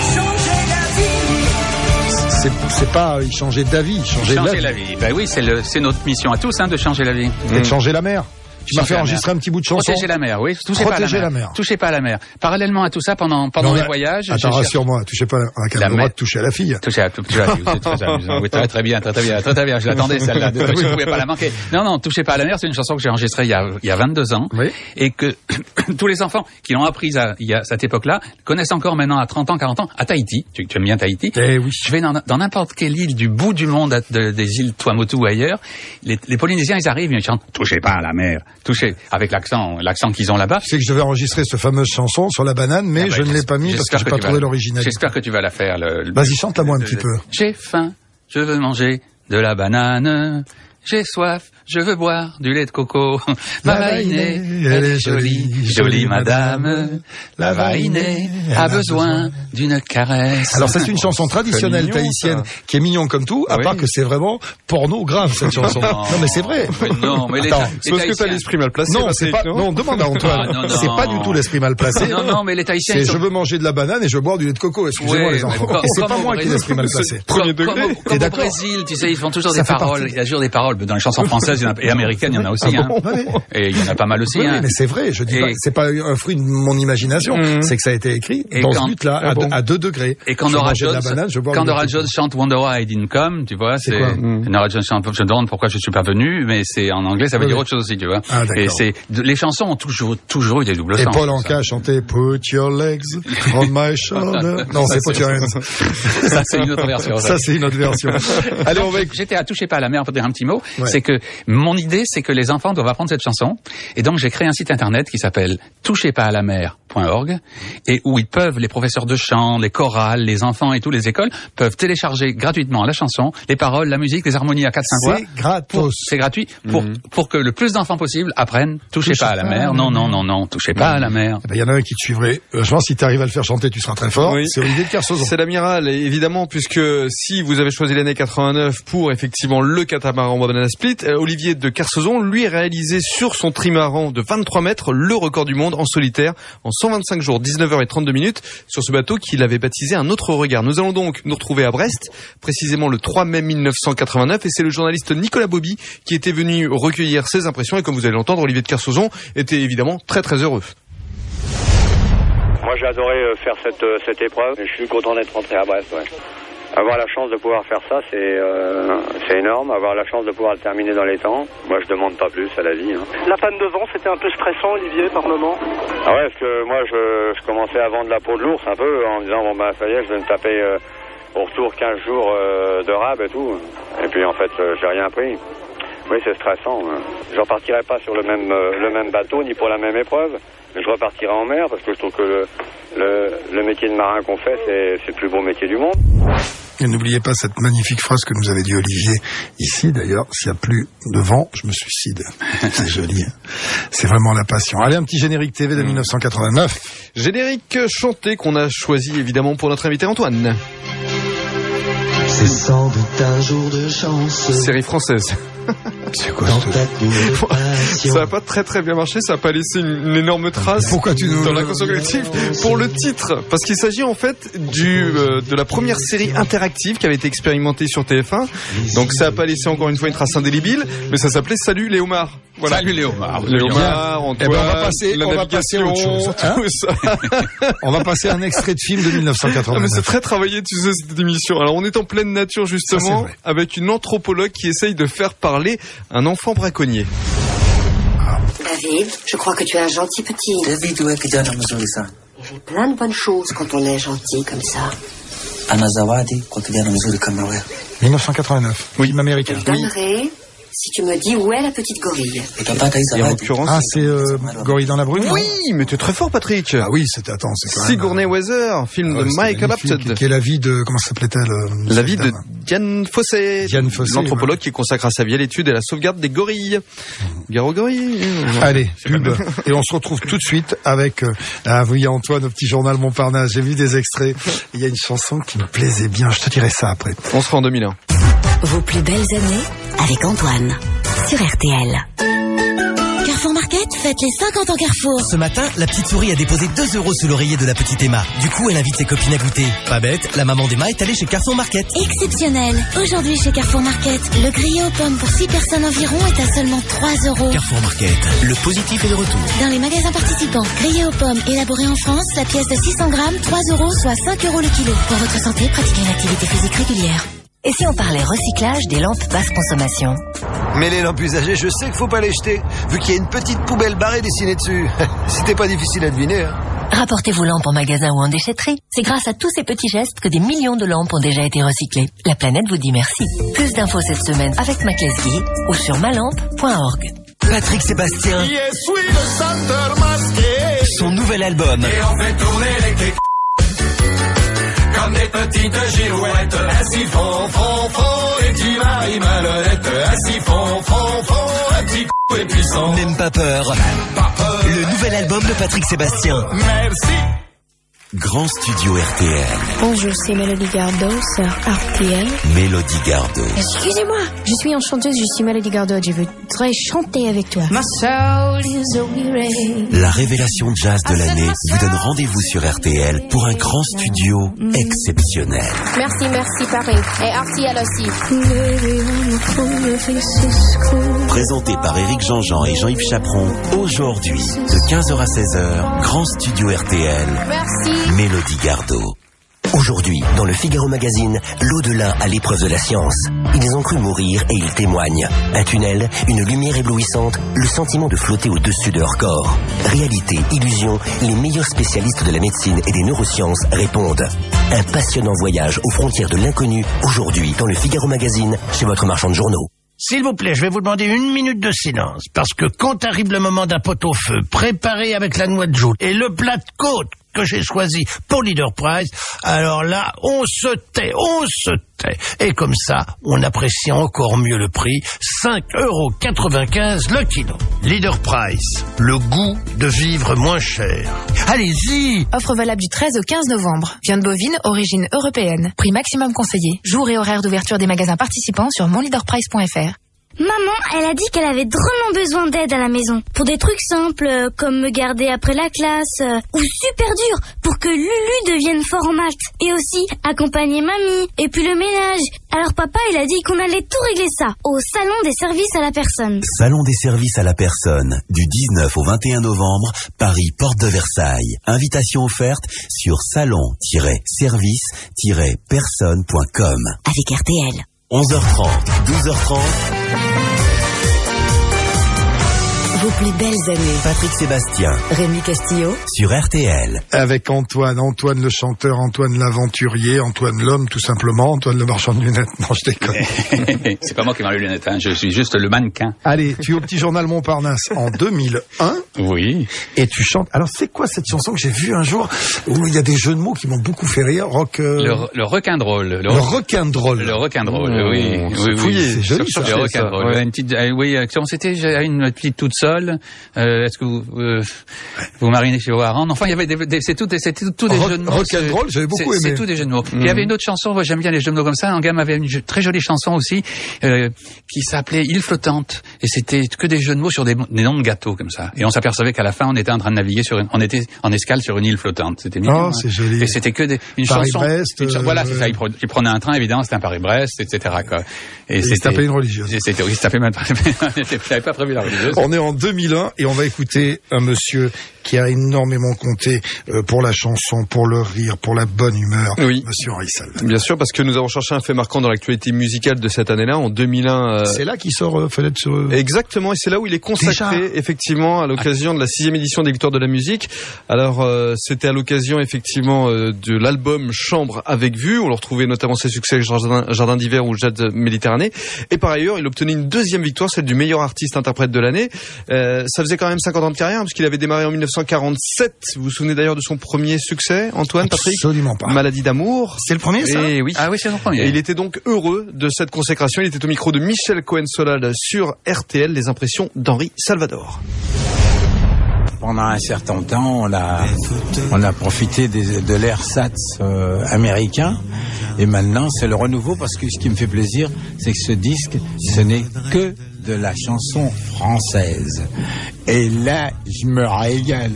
[SPEAKER 4] C'est, c'est pas il changeait d'avis, il changeait
[SPEAKER 5] Changer
[SPEAKER 4] de la
[SPEAKER 5] la
[SPEAKER 4] vie.
[SPEAKER 5] vie. Ben oui, c'est, le, c'est notre mission à tous, hein, de changer la vie.
[SPEAKER 4] Et de changer la mer. Tu m'as
[SPEAKER 5] Changer
[SPEAKER 4] fait
[SPEAKER 5] la
[SPEAKER 4] enregistrer
[SPEAKER 5] mer.
[SPEAKER 4] un petit bout de chanson.
[SPEAKER 5] Protéger la mer, oui. Touchez
[SPEAKER 4] Protéger
[SPEAKER 5] pas à la mer.
[SPEAKER 4] la mer.
[SPEAKER 5] Touchez pas à la mer. Parallèlement à tout ça, pendant pendant
[SPEAKER 4] Non,
[SPEAKER 5] les
[SPEAKER 4] mais-
[SPEAKER 5] voyages.
[SPEAKER 4] Attends,
[SPEAKER 5] j'ai-
[SPEAKER 4] rassure-moi, touchez pas, on a quand
[SPEAKER 5] La
[SPEAKER 4] même le droit
[SPEAKER 5] mer.
[SPEAKER 4] de toucher à la fille.
[SPEAKER 5] Toucher à tout, toucher à la- c'est très amusant. Oui, très, très bien, très, très bien, très, très bien. Je l'attendais, celle-là. Je ne pouvais pas la manquer. Non, non, Touchez pas à la mer, c'est une chanson que j'ai enregistrée il y a, il y a vingt-deux ans.
[SPEAKER 4] Oui.
[SPEAKER 5] Et que tous les enfants qui l'ont apprise à, il y a cette époque-là connaissent encore maintenant à trente ans, quarante ans, à Tahiti. Tu, tu aimes bien Tahiti?
[SPEAKER 4] Eh oui.
[SPEAKER 5] Je vais dans, dans n'importe quelle île du bout du monde, à- de- des îles Tuamotu ou ailleurs. Les, les Polynésiens, ils arrivent, ils chantent Touchez pas à la mer. Touchez, avec l'accent, l'accent qu'ils ont là-bas.
[SPEAKER 4] Tu sais que je devais enregistrer cette fameuse chanson sur la banane, mais
[SPEAKER 5] Ah bah,
[SPEAKER 4] je ne l'ai pas mis parce que
[SPEAKER 5] j'espère
[SPEAKER 4] j'ai
[SPEAKER 5] que
[SPEAKER 4] pas
[SPEAKER 5] tu vas
[SPEAKER 4] trouvé
[SPEAKER 5] la-
[SPEAKER 4] l'originalité.
[SPEAKER 5] J'espère que tu vas la faire. Le, le-
[SPEAKER 4] Vas-y, chante-la-moi un
[SPEAKER 5] le-
[SPEAKER 4] petit
[SPEAKER 5] le-
[SPEAKER 4] peu.
[SPEAKER 5] J'ai faim, je veux manger de la banane. J'ai soif, je veux boire du lait de coco. Ma vainée, elle est jolie, jolie madame. La vainée a besoin d'une caresse.
[SPEAKER 4] Alors ça c'est une chanson traditionnelle
[SPEAKER 3] C'est mignon,
[SPEAKER 4] tahitienne
[SPEAKER 3] ça.
[SPEAKER 4] qui est mignon comme tout, à
[SPEAKER 5] Oui.
[SPEAKER 4] part que c'est vraiment porno grave cette chanson.
[SPEAKER 5] Non.
[SPEAKER 4] Non mais c'est vrai.
[SPEAKER 5] Mais non, mais les,
[SPEAKER 4] Attends,
[SPEAKER 5] les
[SPEAKER 3] C'est parce que t'as
[SPEAKER 5] Tahitiens-
[SPEAKER 3] l'esprit mal placé.
[SPEAKER 4] Non,
[SPEAKER 3] Patrick,
[SPEAKER 4] c'est pas. Non, demande à Antoine.
[SPEAKER 5] Ah, non, non.
[SPEAKER 4] C'est pas du tout l'esprit mal placé.
[SPEAKER 5] Non, non, mais les Tahitiens,
[SPEAKER 4] C'est
[SPEAKER 5] ils sont-
[SPEAKER 4] je veux manger de la banane et je veux boire du lait de coco. Excusez-moi
[SPEAKER 5] Ouais,
[SPEAKER 4] les enfants.
[SPEAKER 5] mais comme-
[SPEAKER 4] Et c'est
[SPEAKER 5] comme
[SPEAKER 4] pas
[SPEAKER 5] au
[SPEAKER 4] moi qui ai
[SPEAKER 5] Brésil.
[SPEAKER 4] l'esprit mal placé.
[SPEAKER 3] Premier
[SPEAKER 5] Comme,
[SPEAKER 3] degré.
[SPEAKER 5] comme,
[SPEAKER 4] T'es
[SPEAKER 5] comme au
[SPEAKER 4] d'accord
[SPEAKER 5] Brésil, tu sais, ils font toujours
[SPEAKER 4] Ça
[SPEAKER 5] des
[SPEAKER 4] fait
[SPEAKER 5] paroles.
[SPEAKER 4] partie.
[SPEAKER 5] Il y a toujours des paroles. Dans les chansons françaises il y en a- et américaines, il y en a aussi.
[SPEAKER 4] Ah
[SPEAKER 5] hein.
[SPEAKER 4] bon, ouais.
[SPEAKER 5] Et il y en a pas mal aussi.
[SPEAKER 4] Oui,
[SPEAKER 5] hein.
[SPEAKER 4] mais c'est vrai, je dis
[SPEAKER 5] Et-
[SPEAKER 4] pas, c'est pas un fruit de mon imagination,
[SPEAKER 3] Mhm.
[SPEAKER 4] c'est que ça a été écrit
[SPEAKER 5] Et
[SPEAKER 4] dans
[SPEAKER 5] quand-
[SPEAKER 4] ce but-là,
[SPEAKER 3] Ah
[SPEAKER 4] à,
[SPEAKER 3] bon.
[SPEAKER 4] deux- à deux degrés.
[SPEAKER 5] Et quand
[SPEAKER 4] Je veux
[SPEAKER 5] Nora
[SPEAKER 4] manger de
[SPEAKER 5] Jones,
[SPEAKER 4] la banane, je veux boire
[SPEAKER 5] quand
[SPEAKER 4] du lait
[SPEAKER 5] Nora
[SPEAKER 4] de
[SPEAKER 5] Jones
[SPEAKER 4] coco.
[SPEAKER 5] chante Wonder Why I Didn't Come, tu vois,
[SPEAKER 4] C'est
[SPEAKER 5] c'est,
[SPEAKER 4] quoi
[SPEAKER 5] Nora Jones chante, je me demande pourquoi je suis pas venu, mais c'est, en anglais, ça veut
[SPEAKER 4] Oui,
[SPEAKER 5] dire
[SPEAKER 4] oui.
[SPEAKER 5] autre chose aussi, tu vois.
[SPEAKER 4] Ah, d'accord.
[SPEAKER 5] Et c'est, de- les chansons ont toujours, toujours eu des doubles
[SPEAKER 4] Et
[SPEAKER 5] sens.
[SPEAKER 4] Paul Anka chantait Put your legs on my shoulder. Non, c'est Put your hands.
[SPEAKER 5] Ça, c'est une autre version.
[SPEAKER 4] Ça, c'est une autre version. Allez, on va écouter.
[SPEAKER 5] J'étais à Toucher pas à la mer pour dire un petit mot.
[SPEAKER 4] Ouais.
[SPEAKER 5] C'est que mon idée, c'est que les enfants doivent apprendre cette chanson. Et donc, j'ai créé un site internet qui s'appelle touchez pas à la mer point org et où ils peuvent, les professeurs de chant, les chorales, les enfants et toutes les écoles peuvent télécharger gratuitement la chanson, les paroles, la musique, les harmonies à quatre cinq voix.
[SPEAKER 4] C'est gratos.
[SPEAKER 5] C'est gratuit pour, pour que le plus d'enfants possible apprennent touchez
[SPEAKER 4] Touchez
[SPEAKER 5] pas à la mer. Non, non, non, non, touchez pas à la mer.
[SPEAKER 4] Eh ben, il y en a un qui te suivrait. Euh, je pense que si tu arrives à le faire chanter, tu seras très fort.
[SPEAKER 3] Oui.
[SPEAKER 4] C'est Olivier de Kersauzon.
[SPEAKER 3] C'est l'amiral, évidemment, puisque si vous avez choisi l'année quatre-vingt-neuf pour effectivement le catamaran Banana Split, euh, Olivier de Kersauzon, lui, a réalisé sur son trimaran de vingt-trois mètres le record du monde en solitaire en cent vingt-cinq jours, dix-neuf heures trente-deux minutes, sur ce bateau qu'il avait baptisé Un autre regard. Nous allons donc nous retrouver à Brest, précisément le trois mai mille neuf cent quatre-vingt-neuf, et c'est le journaliste Nicolas Bobby qui était venu recueillir ses impressions, et comme vous allez l'entendre, Olivier de Kersauzon était évidemment très très heureux.
[SPEAKER 11] Moi, j'ai adoré euh, faire cette, euh, cette épreuve. Je suis content d'être rentré à Brest, ouais. Avoir la chance de pouvoir faire ça, c'est euh, c'est énorme. Avoir la chance de pouvoir le terminer dans les temps, moi, je demande pas plus à la vie. Hein.
[SPEAKER 8] La panne de vent, c'était un peu stressant, Olivier, par moment.
[SPEAKER 11] Ah ouais, parce que moi, je, je commençais à vendre la peau de l'ours un peu, en me disant, bon, bah, ça y est, je vais me taper euh, au retour quinze jours euh, de rab et tout. Et puis, en fait, euh, j'ai rien pris. Oui, c'est stressant. Hein. Je repartirai pas sur le même, euh, le même bateau, ni pour la même épreuve. Mais je repartirai en mer, parce que je trouve que le, le, le métier de marin qu'on fait, c'est, c'est le plus beau métier du monde.
[SPEAKER 4] Et n'oubliez pas cette magnifique phrase que nous avait dit Olivier ici, d'ailleurs, s'il n'y a plus de vent, je me suicide. C'est joli. Hein. C'est vraiment la passion. Allez, un petit générique T V de mille neuf cent quatre-vingt-neuf.
[SPEAKER 3] Générique chanté qu'on a choisi évidemment pour notre invité Antoine.
[SPEAKER 10] C'est sans doute un jour de chance.
[SPEAKER 3] Série française.
[SPEAKER 4] C'est quoi
[SPEAKER 3] ça n'a pas très très bien marché, ça n'a pas laissé une, une énorme trace.
[SPEAKER 4] Pourquoi tu nous
[SPEAKER 3] dans la conscience collective pour le titre, parce qu'il s'agit en fait du euh, de la première série interactive qui avait été expérimentée sur T F un. Donc ça n'a pas laissé encore une fois une trace indélébile, mais ça s'appelait Salut Léomar. Voilà.
[SPEAKER 5] Salut Léomar.
[SPEAKER 3] Léomar, Antoine,
[SPEAKER 4] Eh ben, on va passer,
[SPEAKER 3] la
[SPEAKER 4] on va passer à
[SPEAKER 3] navigation,
[SPEAKER 4] autre chose. Hein
[SPEAKER 3] tout ça.
[SPEAKER 4] On va passer à un extrait de film de mille neuf cent
[SPEAKER 3] Ah, mais
[SPEAKER 4] quatre-vingt-neuf.
[SPEAKER 3] c'est très travaillé, tu sais, cette émission. Alors, on est en pleine nature, justement,
[SPEAKER 4] Ça, c'est vrai.
[SPEAKER 3] avec une anthropologue qui essaye de faire parler un enfant braconnier.
[SPEAKER 12] David, je crois que tu es un gentil petit.
[SPEAKER 9] David, où est-ce que tu as besoin de ça? fait plein de bonnes choses quand on est gentil comme ça.
[SPEAKER 14] Anazawadi, quotidiano Missouri Camera.
[SPEAKER 4] mille neuf cent quatre-vingt-neuf. Oui, américain.
[SPEAKER 9] Je te donnerai si tu me dis où est la petite gorille.
[SPEAKER 3] Et en l'occurrence,
[SPEAKER 4] ah, c'est euh, Gorille dans la brume.
[SPEAKER 3] Oui, mais t'es très fort, Patrick.
[SPEAKER 4] Ah oui, c'était attends, c'est quand même.
[SPEAKER 3] Sigourney Weaver, film
[SPEAKER 4] ah ouais,
[SPEAKER 3] de Michael Apted.
[SPEAKER 4] Qui est la vie de comment s'appelait-elle euh,
[SPEAKER 3] La vie de Diane Fossé,
[SPEAKER 4] Diane Fossé,
[SPEAKER 3] l'anthropologue
[SPEAKER 4] ouais.
[SPEAKER 3] qui consacre sa vie à l'étude et à la sauvegarde des gorilles. Gare aux gorilles.
[SPEAKER 4] Allez, pub. Et on se retrouve tout de suite avec euh, ah oui Antoine au petit journal Montparnasse. J'ai vu des extraits. Il y a une chanson qui me plaisait bien. Je te dirai ça après.
[SPEAKER 3] On sera en deux mille un.
[SPEAKER 2] Vos plus belles années avec Antoine sur R T L. Carrefour Market, faites les cinquante ans Carrefour.
[SPEAKER 23] Ce matin, la petite souris a déposé deux euros sous l'oreiller de la petite Emma. Du coup, elle invite ses copines à goûter. Pas bête, la maman d'Emma est allée chez Carrefour Market.
[SPEAKER 2] Exceptionnel. Aujourd'hui chez Carrefour Market, le grillé aux pommes pour six personnes environ est à seulement trois euros.
[SPEAKER 23] Carrefour Market, le positif est de retour.
[SPEAKER 2] Dans les magasins participants, grillé aux pommes élaboré en France, la pièce de six cents grammes, trois euros, soit cinq euros le kilo. Pour votre santé, pratiquez une activité physique régulière.
[SPEAKER 7] Et si on parlait recyclage des lampes basse consommation?
[SPEAKER 24] Mais les lampes usagées, je sais qu'il faut pas les jeter, vu qu'il y a une petite poubelle barrée dessinée dessus. C'était pas difficile à deviner, hein.
[SPEAKER 7] Rapportez vos lampes en magasin ou en déchetterie. C'est grâce à tous ces petits gestes que des millions de lampes ont déjà été recyclées. La planète vous dit merci. Plus d'infos cette semaine avec Maclesguy ou sur malampe point org.
[SPEAKER 23] Patrick Sébastien. Son nouvel album.
[SPEAKER 10] Et on fait tourner les comme des petites girouettes, ainsi font, font, font, et tu maries malhonnête, ainsi font, font, font, un petit coup et puissant.
[SPEAKER 23] Même pas peur.
[SPEAKER 10] Même pas peur.
[SPEAKER 23] Le nouvel album de Patrick Sébastien.
[SPEAKER 10] Merci.
[SPEAKER 1] Grand Studio R T L.
[SPEAKER 17] Bonjour, c'est Mélodie Gardot sur R T L.
[SPEAKER 1] Mélodie Gardot.
[SPEAKER 17] Excusez-moi, je suis une chanteuse, je suis Mélodie Gardot, je voudrais chanter avec toi.
[SPEAKER 1] La révélation jazz de l'année vous donne rendez-vous sur R T L pour un grand studio exceptionnel.
[SPEAKER 17] Merci, merci Paris. Et R T L aussi.
[SPEAKER 1] Présenté par Éric Jean-Jean et Jean-Yves Chaperon, aujourd'hui, de quinze heures à seize heures, Grand Studio R T L.
[SPEAKER 17] Merci.
[SPEAKER 1] Mélodie Gardot.
[SPEAKER 23] Aujourd'hui, dans le Figaro Magazine, l'au-delà à l'épreuve de la science. Ils ont cru mourir et ils témoignent. Un tunnel, une lumière éblouissante, le sentiment de flotter au-dessus de leur corps. Réalité, illusion, les meilleurs spécialistes de la médecine et des neurosciences répondent. Un passionnant voyage aux frontières de l'inconnu, aujourd'hui, dans le Figaro Magazine, chez votre marchand de journaux.
[SPEAKER 25] S'il vous plaît, je vais vous demander une minute de silence, parce que quand arrive le moment d'un pot-au-feu, préparé avec la noix de joute et le plat de côte que j'ai choisi pour Leader Price, alors là, on se tait, on se tait. Et comme ça, on apprécie encore mieux le prix, cinq euros quatre-vingt-quinze le kilo. Leader Price, le goût de vivre moins cher. Allez-y!
[SPEAKER 26] Offre valable du treize au quinze novembre. Viande bovine, origine européenne. Prix maximum conseillé. Jour et horaire d'ouverture des magasins participants sur mon leader price point f r.
[SPEAKER 27] Maman, elle a dit qu'elle avait drôlement besoin d'aide à la maison. Pour des trucs simples, euh, comme me garder après la classe, euh, ou super dur, pour que Lulu devienne fort en maths. Et aussi, accompagner mamie, et puis le ménage. Alors papa, il a dit qu'on allait tout régler ça, au Salon des services à la personne.
[SPEAKER 1] Salon des services à la personne, du dix-neuf au vingt et un novembre, Paris, porte de Versailles. Invitation offerte sur salon tiret service tiret personne point com.
[SPEAKER 2] Avec R T L.
[SPEAKER 1] onze heures trente, douze heures trente.
[SPEAKER 2] Vos plus belles années.
[SPEAKER 1] Patrick Sébastien.
[SPEAKER 2] Rémi Castillo.
[SPEAKER 1] Sur R T L.
[SPEAKER 4] Avec Antoine, Antoine le chanteur, Antoine l'aventurier, Antoine l'homme tout simplement, Antoine le marchand de lunettes. Non, je déconne.
[SPEAKER 5] C'est pas moi qui ai les lunettes, hein. Je suis juste le mannequin.
[SPEAKER 4] Allez, tu es au petit journal Montparnasse en deux mille un.
[SPEAKER 5] Oui.
[SPEAKER 4] Et tu chantes. Alors c'est quoi cette chanson que j'ai vue un jour où il y a des jeux de mots qui m'ont beaucoup fait rire, rock. Euh...
[SPEAKER 5] Le, le requin-drôle.
[SPEAKER 4] Le, le requin-drôle.
[SPEAKER 5] Le requin-drôle. Mmh, oui. Oui,
[SPEAKER 4] oui,
[SPEAKER 5] oui.
[SPEAKER 4] C'est joli ça.
[SPEAKER 5] Le requin-drôle. Ouais. Une petite, euh, oui, comment c'était? J'avais une petite toute seule. Euh, est-ce que vous euh, vous marinez chez Warren? Enfin, il y avait des, des c'est tout, c'était tout, tout des
[SPEAKER 4] Rock,
[SPEAKER 5] jeux de mots.
[SPEAKER 4] Rock'n'roll, j'avais beaucoup
[SPEAKER 5] c'est,
[SPEAKER 4] aimé.
[SPEAKER 5] C'est tout des jeux de mots.
[SPEAKER 4] Mmh.
[SPEAKER 5] Il y avait une autre chanson. Moi, j'aime bien les jeux de mots comme ça. Un gars m'avait une très jolie chanson aussi euh, qui s'appelait Île flottante et c'était que des jeux de mots sur des, des noms de gâteaux comme ça. Et on s'apercevait qu'à la fin, on était en train de naviguer sur, une, on était en escale sur une île flottante. C'était mignon.
[SPEAKER 4] Oh,
[SPEAKER 5] hein.
[SPEAKER 4] c'est joli.
[SPEAKER 5] Et c'était que des, une chanson.
[SPEAKER 4] Paris-Brest.
[SPEAKER 5] Une,
[SPEAKER 4] euh,
[SPEAKER 5] voilà, c'est ça. Il, pre, il prenait un train, évidemment, c'était un Paris-Brest, et cetera. Quoi.
[SPEAKER 4] Et, et c'était. Il se tapait une religieuse.
[SPEAKER 5] C'était, oui, il se tapait même pas. J'avais pas prévu la religieuse.
[SPEAKER 4] On est en deux mille un, et on va écouter un monsieur qui a énormément compté euh, pour la chanson, pour le rire, pour la bonne humeur.
[SPEAKER 3] Oui.
[SPEAKER 4] Monsieur Henri Salvador.
[SPEAKER 3] Bien sûr, parce que nous avons cherché un fait marquant dans l'actualité musicale de cette année-là, en deux mille un. Euh...
[SPEAKER 4] C'est là qu'il sort euh, Fenêtre sur eux.
[SPEAKER 3] Exactement, et c'est là où il est consacré, Déjà effectivement, à l'occasion de la sixième édition des Victoires de la musique. Alors, euh, c'était à l'occasion, effectivement, euh, de l'album Chambre avec vue. On le retrouvait notamment ses succès Jardin, Jardin d'hiver ou Jazz Méditerranée. Et par ailleurs, il obtenait une deuxième victoire, celle du meilleur artiste interprète de l'année. Euh, ça faisait quand même cinquante ans de carrière, hein, parce qu'il avait démarré en mille neuf cent quarante-sept. Vous vous souvenez d'ailleurs de son premier succès, Antoine, Patrick?
[SPEAKER 4] Absolument pas.
[SPEAKER 3] Maladie d'amour.
[SPEAKER 4] C'est le premier, ça?
[SPEAKER 3] Et oui.
[SPEAKER 5] Ah oui, c'est son premier.
[SPEAKER 3] Et il était donc heureux de cette consécration. Il était au micro de Michel Cohen-Solal sur R T L, les impressions d'Henri Salvador.
[SPEAKER 6] Pendant un certain temps, on a, on a profité des, de l'ersatz euh, américain, et maintenant c'est le renouveau, parce que ce qui me fait plaisir, c'est que ce disque, ce n'est que de la chanson française. Et là, je me régale.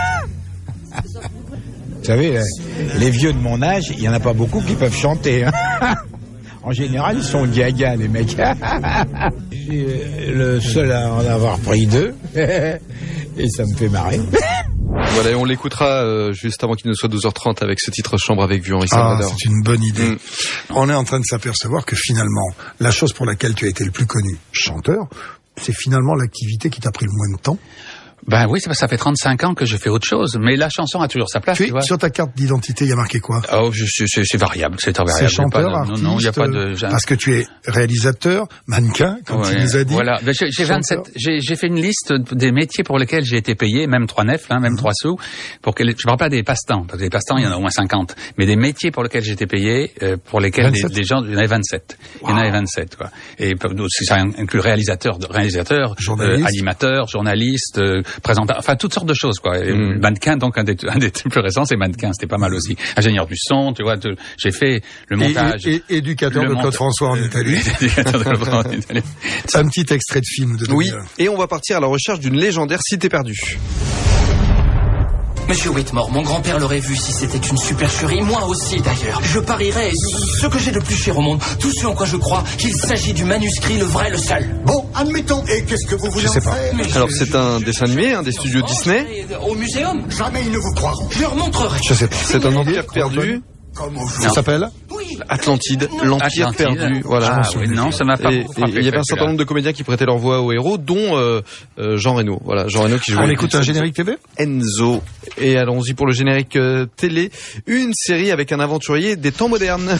[SPEAKER 6] Vous savez, les vieux de mon âge, il n'y en a pas beaucoup qui peuvent chanter. Hein. En général, ils sont gaga, les mecs. Je suis le seul à en avoir pris deux. Et ça me fait marrer.
[SPEAKER 3] Voilà, et on l'écoutera euh, juste avant qu'il ne soit douze heures trente avec ce titre Chambre avec vue, Henri Salvador.
[SPEAKER 4] Ah, c'est une bonne idée.
[SPEAKER 3] Mm.
[SPEAKER 4] On est en train de s'apercevoir que finalement, la chose pour laquelle tu as été le plus connu, chanteur, c'est finalement l'activité qui t'a pris le moins de temps.
[SPEAKER 5] Ben oui, c'est parce que ça fait trente-cinq ans que je fais autre chose, mais la chanson a toujours sa place, tu,
[SPEAKER 4] tu
[SPEAKER 5] vois.
[SPEAKER 4] Sur ta carte d'identité, il y a marqué quoi?
[SPEAKER 5] Oh, je, c'est, c'est variable, c'est très variable.
[SPEAKER 4] C'est chanteur,
[SPEAKER 5] pas de,
[SPEAKER 4] artiste,
[SPEAKER 5] non, non, il y a pas de.
[SPEAKER 4] Parce que tu es réalisateur, mannequin, comme
[SPEAKER 5] ouais,
[SPEAKER 4] tu nous as dit.
[SPEAKER 5] Voilà, ben, j'ai, j'ai vingt-sept. J'ai, j'ai fait une liste des métiers pour lesquels j'ai été payé, même trois nefs, hein, même mmh. trois sous. Pour que les, je parle pas des passe-temps, parce que des passe-temps, il y en a au moins cinquante. Mais des métiers pour lesquels j'ai été payé, euh, pour lesquels les, les gens, il y en avait vingt-sept. Wow. Il y en avait vingt-sept, quoi. Et ça inclut réalisateur, réalisateur, euh, animateur, journaliste, euh, présentateur, enfin toutes sortes de choses, quoi. Mmh. Mannequin, donc un des, un des plus récents, c'est mannequin, c'était pas mal aussi. Ingénieur du son, tu vois, de, j'ai fait le montage.
[SPEAKER 4] Et, et, et éducateur de Claude monta- François en Italie.
[SPEAKER 5] éducateur de Claude François en Italie.
[SPEAKER 4] Un petit extrait de film de
[SPEAKER 3] Oui, et on va partir à la recherche d'une légendaire cité perdue.
[SPEAKER 13] Monsieur Whitmore, mon grand-père l'aurait vu si c'était une supercherie, moi aussi d'ailleurs. Je parierais ce que j'ai de plus cher au monde, tout ce en quoi je crois, qu'il s'agit du manuscrit, le vrai, le seul.
[SPEAKER 16] Bon, admettons. Et qu'est-ce que vous voulez
[SPEAKER 3] Je sais
[SPEAKER 16] en
[SPEAKER 3] pas.
[SPEAKER 16] faire?
[SPEAKER 3] Alors c'est un dessin animé, hein, des studios
[SPEAKER 13] oh,
[SPEAKER 3] Disney.
[SPEAKER 13] Au muséum.
[SPEAKER 16] Jamais ils ne vous croiront.
[SPEAKER 13] Je leur montrerai.
[SPEAKER 3] Je sais pas. C'est un empire perdu.
[SPEAKER 4] Ça s'appelle
[SPEAKER 3] Atlantide, l'Empire
[SPEAKER 5] Atlantide.
[SPEAKER 3] perdu. Voilà.
[SPEAKER 5] Ah oui, non, ça m'a pas.
[SPEAKER 3] Et, et il y avait un certain nombre de comédiens qui prêtaient leur voix aux héros, dont euh, euh, Jean Reno. Voilà, Jean Reno qui jouait.
[SPEAKER 4] On écoute un générique T V.
[SPEAKER 3] Enzo. Et allons-y pour le générique euh, télé. Une série avec un aventurier des temps modernes.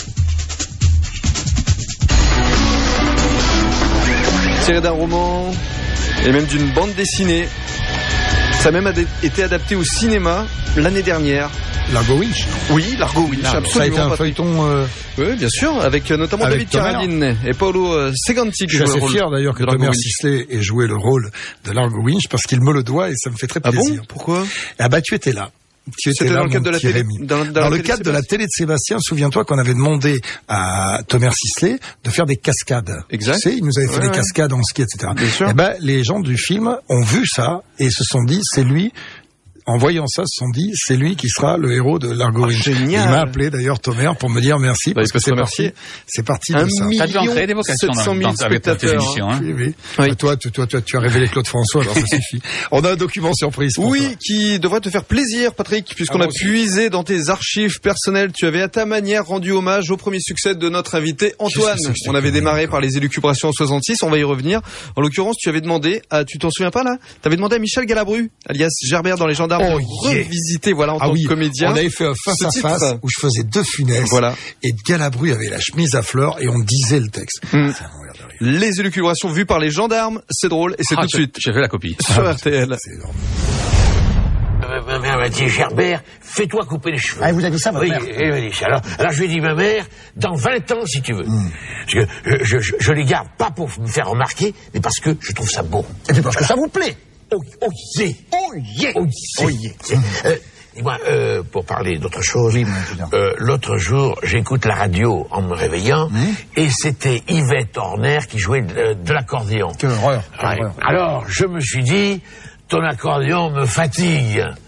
[SPEAKER 3] Tiré d'un roman et même d'une bande dessinée. Ça a même ad- été adapté au cinéma l'année dernière.
[SPEAKER 4] Largo Winch.
[SPEAKER 3] Oui, Largo Winch,
[SPEAKER 4] Largo.
[SPEAKER 3] absolument.
[SPEAKER 4] Ça a été un
[SPEAKER 3] Patrick.
[SPEAKER 4] feuilleton. Euh...
[SPEAKER 3] Oui, bien sûr, avec euh, notamment
[SPEAKER 4] avec
[SPEAKER 3] David Carradine et Paolo euh, Seganti.
[SPEAKER 4] Je suis assez fier d'ailleurs que Thomas Sisley ait joué le rôle de Largo Winch parce qu'il me le doit et ça me fait très plaisir.
[SPEAKER 3] Ah bon? Pourquoi?
[SPEAKER 4] Ah bah tu étais là. Tu étais
[SPEAKER 3] C'était
[SPEAKER 4] là,
[SPEAKER 3] dans le cadre de la télé.
[SPEAKER 4] Dans, dans, dans le cadre de la télé de Sébastien, souviens-toi qu'on avait demandé à Thomas Sisley de faire des cascades.
[SPEAKER 3] Exact.
[SPEAKER 4] Tu sais, il nous avait fait
[SPEAKER 3] ouais,
[SPEAKER 4] des
[SPEAKER 3] ouais.
[SPEAKER 4] cascades en ski, et cetera.
[SPEAKER 3] Bien sûr.
[SPEAKER 4] Et ben les gens du film ont vu ça et se sont dit c'est lui. En voyant ça, se sont dit, c'est lui qui sera le héros de Largo Winch.
[SPEAKER 3] Oh, génial.
[SPEAKER 4] Il m'a appelé d'ailleurs Thomas pour me dire merci
[SPEAKER 3] bah,
[SPEAKER 4] parce que c'est parti, c'est parti de ça.
[SPEAKER 5] T'as dû en créer des vocations dans, dans, avec tes émissions. Hein.
[SPEAKER 4] Oui, oui. oui. Toi, tu, toi, toi, tu as révélé Claude François, alors ça suffit. On a un document surprise.
[SPEAKER 3] Oui,
[SPEAKER 4] toi.
[SPEAKER 3] qui devrait te faire plaisir, Patrick, puisqu'on
[SPEAKER 4] ah,
[SPEAKER 3] a
[SPEAKER 4] aussi.
[SPEAKER 3] puisé dans tes archives personnelles. Tu avais à ta manière rendu hommage au premier succès de notre invité Antoine. On avait démarré par les élucubrations en soixante-six, on va y revenir. En l'occurrence, tu avais demandé à, tu t'en souviens pas là? Tu avais demandé à Michel Galabru, alias Gerbert dans Les Gendarmes,
[SPEAKER 4] oh,
[SPEAKER 3] de
[SPEAKER 4] yeah.
[SPEAKER 3] revisiter, voilà, en
[SPEAKER 4] ah
[SPEAKER 3] tant
[SPEAKER 4] oui,
[SPEAKER 3] que comédien.
[SPEAKER 4] On avait fait un face à face titre. Où je faisais deux funestes.
[SPEAKER 3] Voilà.
[SPEAKER 4] Et Galabru avait la chemise à fleurs et on disait le texte.
[SPEAKER 3] Mm. Les élucubrations vues par les gendarmes, c'est drôle et c'est
[SPEAKER 5] ah,
[SPEAKER 3] tout de suite.
[SPEAKER 5] J'ai fait la copie.
[SPEAKER 3] Sur R T L.
[SPEAKER 4] C'est énorme.
[SPEAKER 13] Ma mère m'a dit, Gerbert, fais-toi couper les cheveux.
[SPEAKER 16] Ah, elle vous a dit ça, votre
[SPEAKER 13] oui,
[SPEAKER 16] mère?
[SPEAKER 13] elle m'a dit ça. Alors, alors je lui ai dit, ma mère, dans vingt ans, si tu veux. Mm. Parce que je, je, je les garde pas pour me faire remarquer, mais parce que je trouve ça beau.
[SPEAKER 16] Et puis parce que ça vous plaît.
[SPEAKER 13] Oh, oh, yeah.
[SPEAKER 16] Oh, yeah.
[SPEAKER 13] Oh, yeah.
[SPEAKER 16] Oh, yeah.
[SPEAKER 13] Euh, dis-moi, euh, pour parler d'autre chose,
[SPEAKER 16] oui,
[SPEAKER 13] euh, l'autre jour, j'écoute la radio en me réveillant, mmh. et c'était Yvette Horner qui jouait de, de l'accordéon.
[SPEAKER 16] Quelle horreur.
[SPEAKER 13] Ouais. Alors, je me suis dit, ton accordéon me fatigue.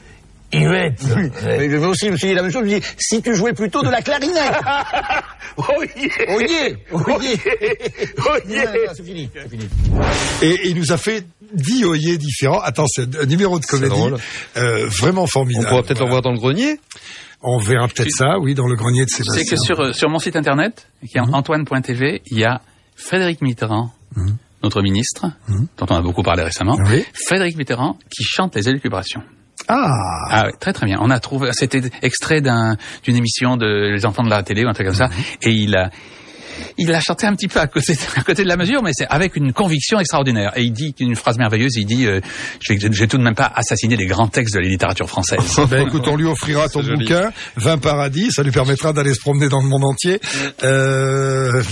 [SPEAKER 25] Yvette.
[SPEAKER 16] Oui. Mais je aussi, je me suis dit la même chose, je me suis dit, si tu jouais plutôt de la clarinette.
[SPEAKER 25] Oh yeah.
[SPEAKER 16] Oh yeah. Oh yeah.
[SPEAKER 25] Oh yeah.
[SPEAKER 16] C'est fini, c'est fini.
[SPEAKER 4] Et, et il nous a fait dix oyers différents. Attends, c'est un numéro de comédie euh, vraiment formidable.
[SPEAKER 3] On pourra peut-être
[SPEAKER 4] voilà.
[SPEAKER 3] le voir dans le grenier.
[SPEAKER 4] On verra peut-être ça, oui, dans le grenier de Sébastien.
[SPEAKER 5] C'est que sur, sur mon site internet, qui est
[SPEAKER 4] mmh.
[SPEAKER 5] antoine point t v, il y a Frédéric Mitterrand, mmh. notre ministre, mmh. dont on a beaucoup parlé récemment, oui. Frédéric Mitterrand qui chante les élucubrations.
[SPEAKER 4] Ah.
[SPEAKER 5] Ah oui, très très bien. On a trouvé, c'était extrait d'un, d'une émission de Les Enfants de la télé ou un truc comme ça, mmh. et il a, il a chanté un petit peu à côté, à côté de la mesure, mais c'est avec une conviction extraordinaire. Et il dit une phrase merveilleuse, il dit, euh, je vais, je vais tout de même pas assassiner les grands textes de la littérature française.
[SPEAKER 4] Ben écoute, on lui offrira ton bouquin, vingt paradis, ça lui permettra d'aller se promener dans le monde entier. Euh...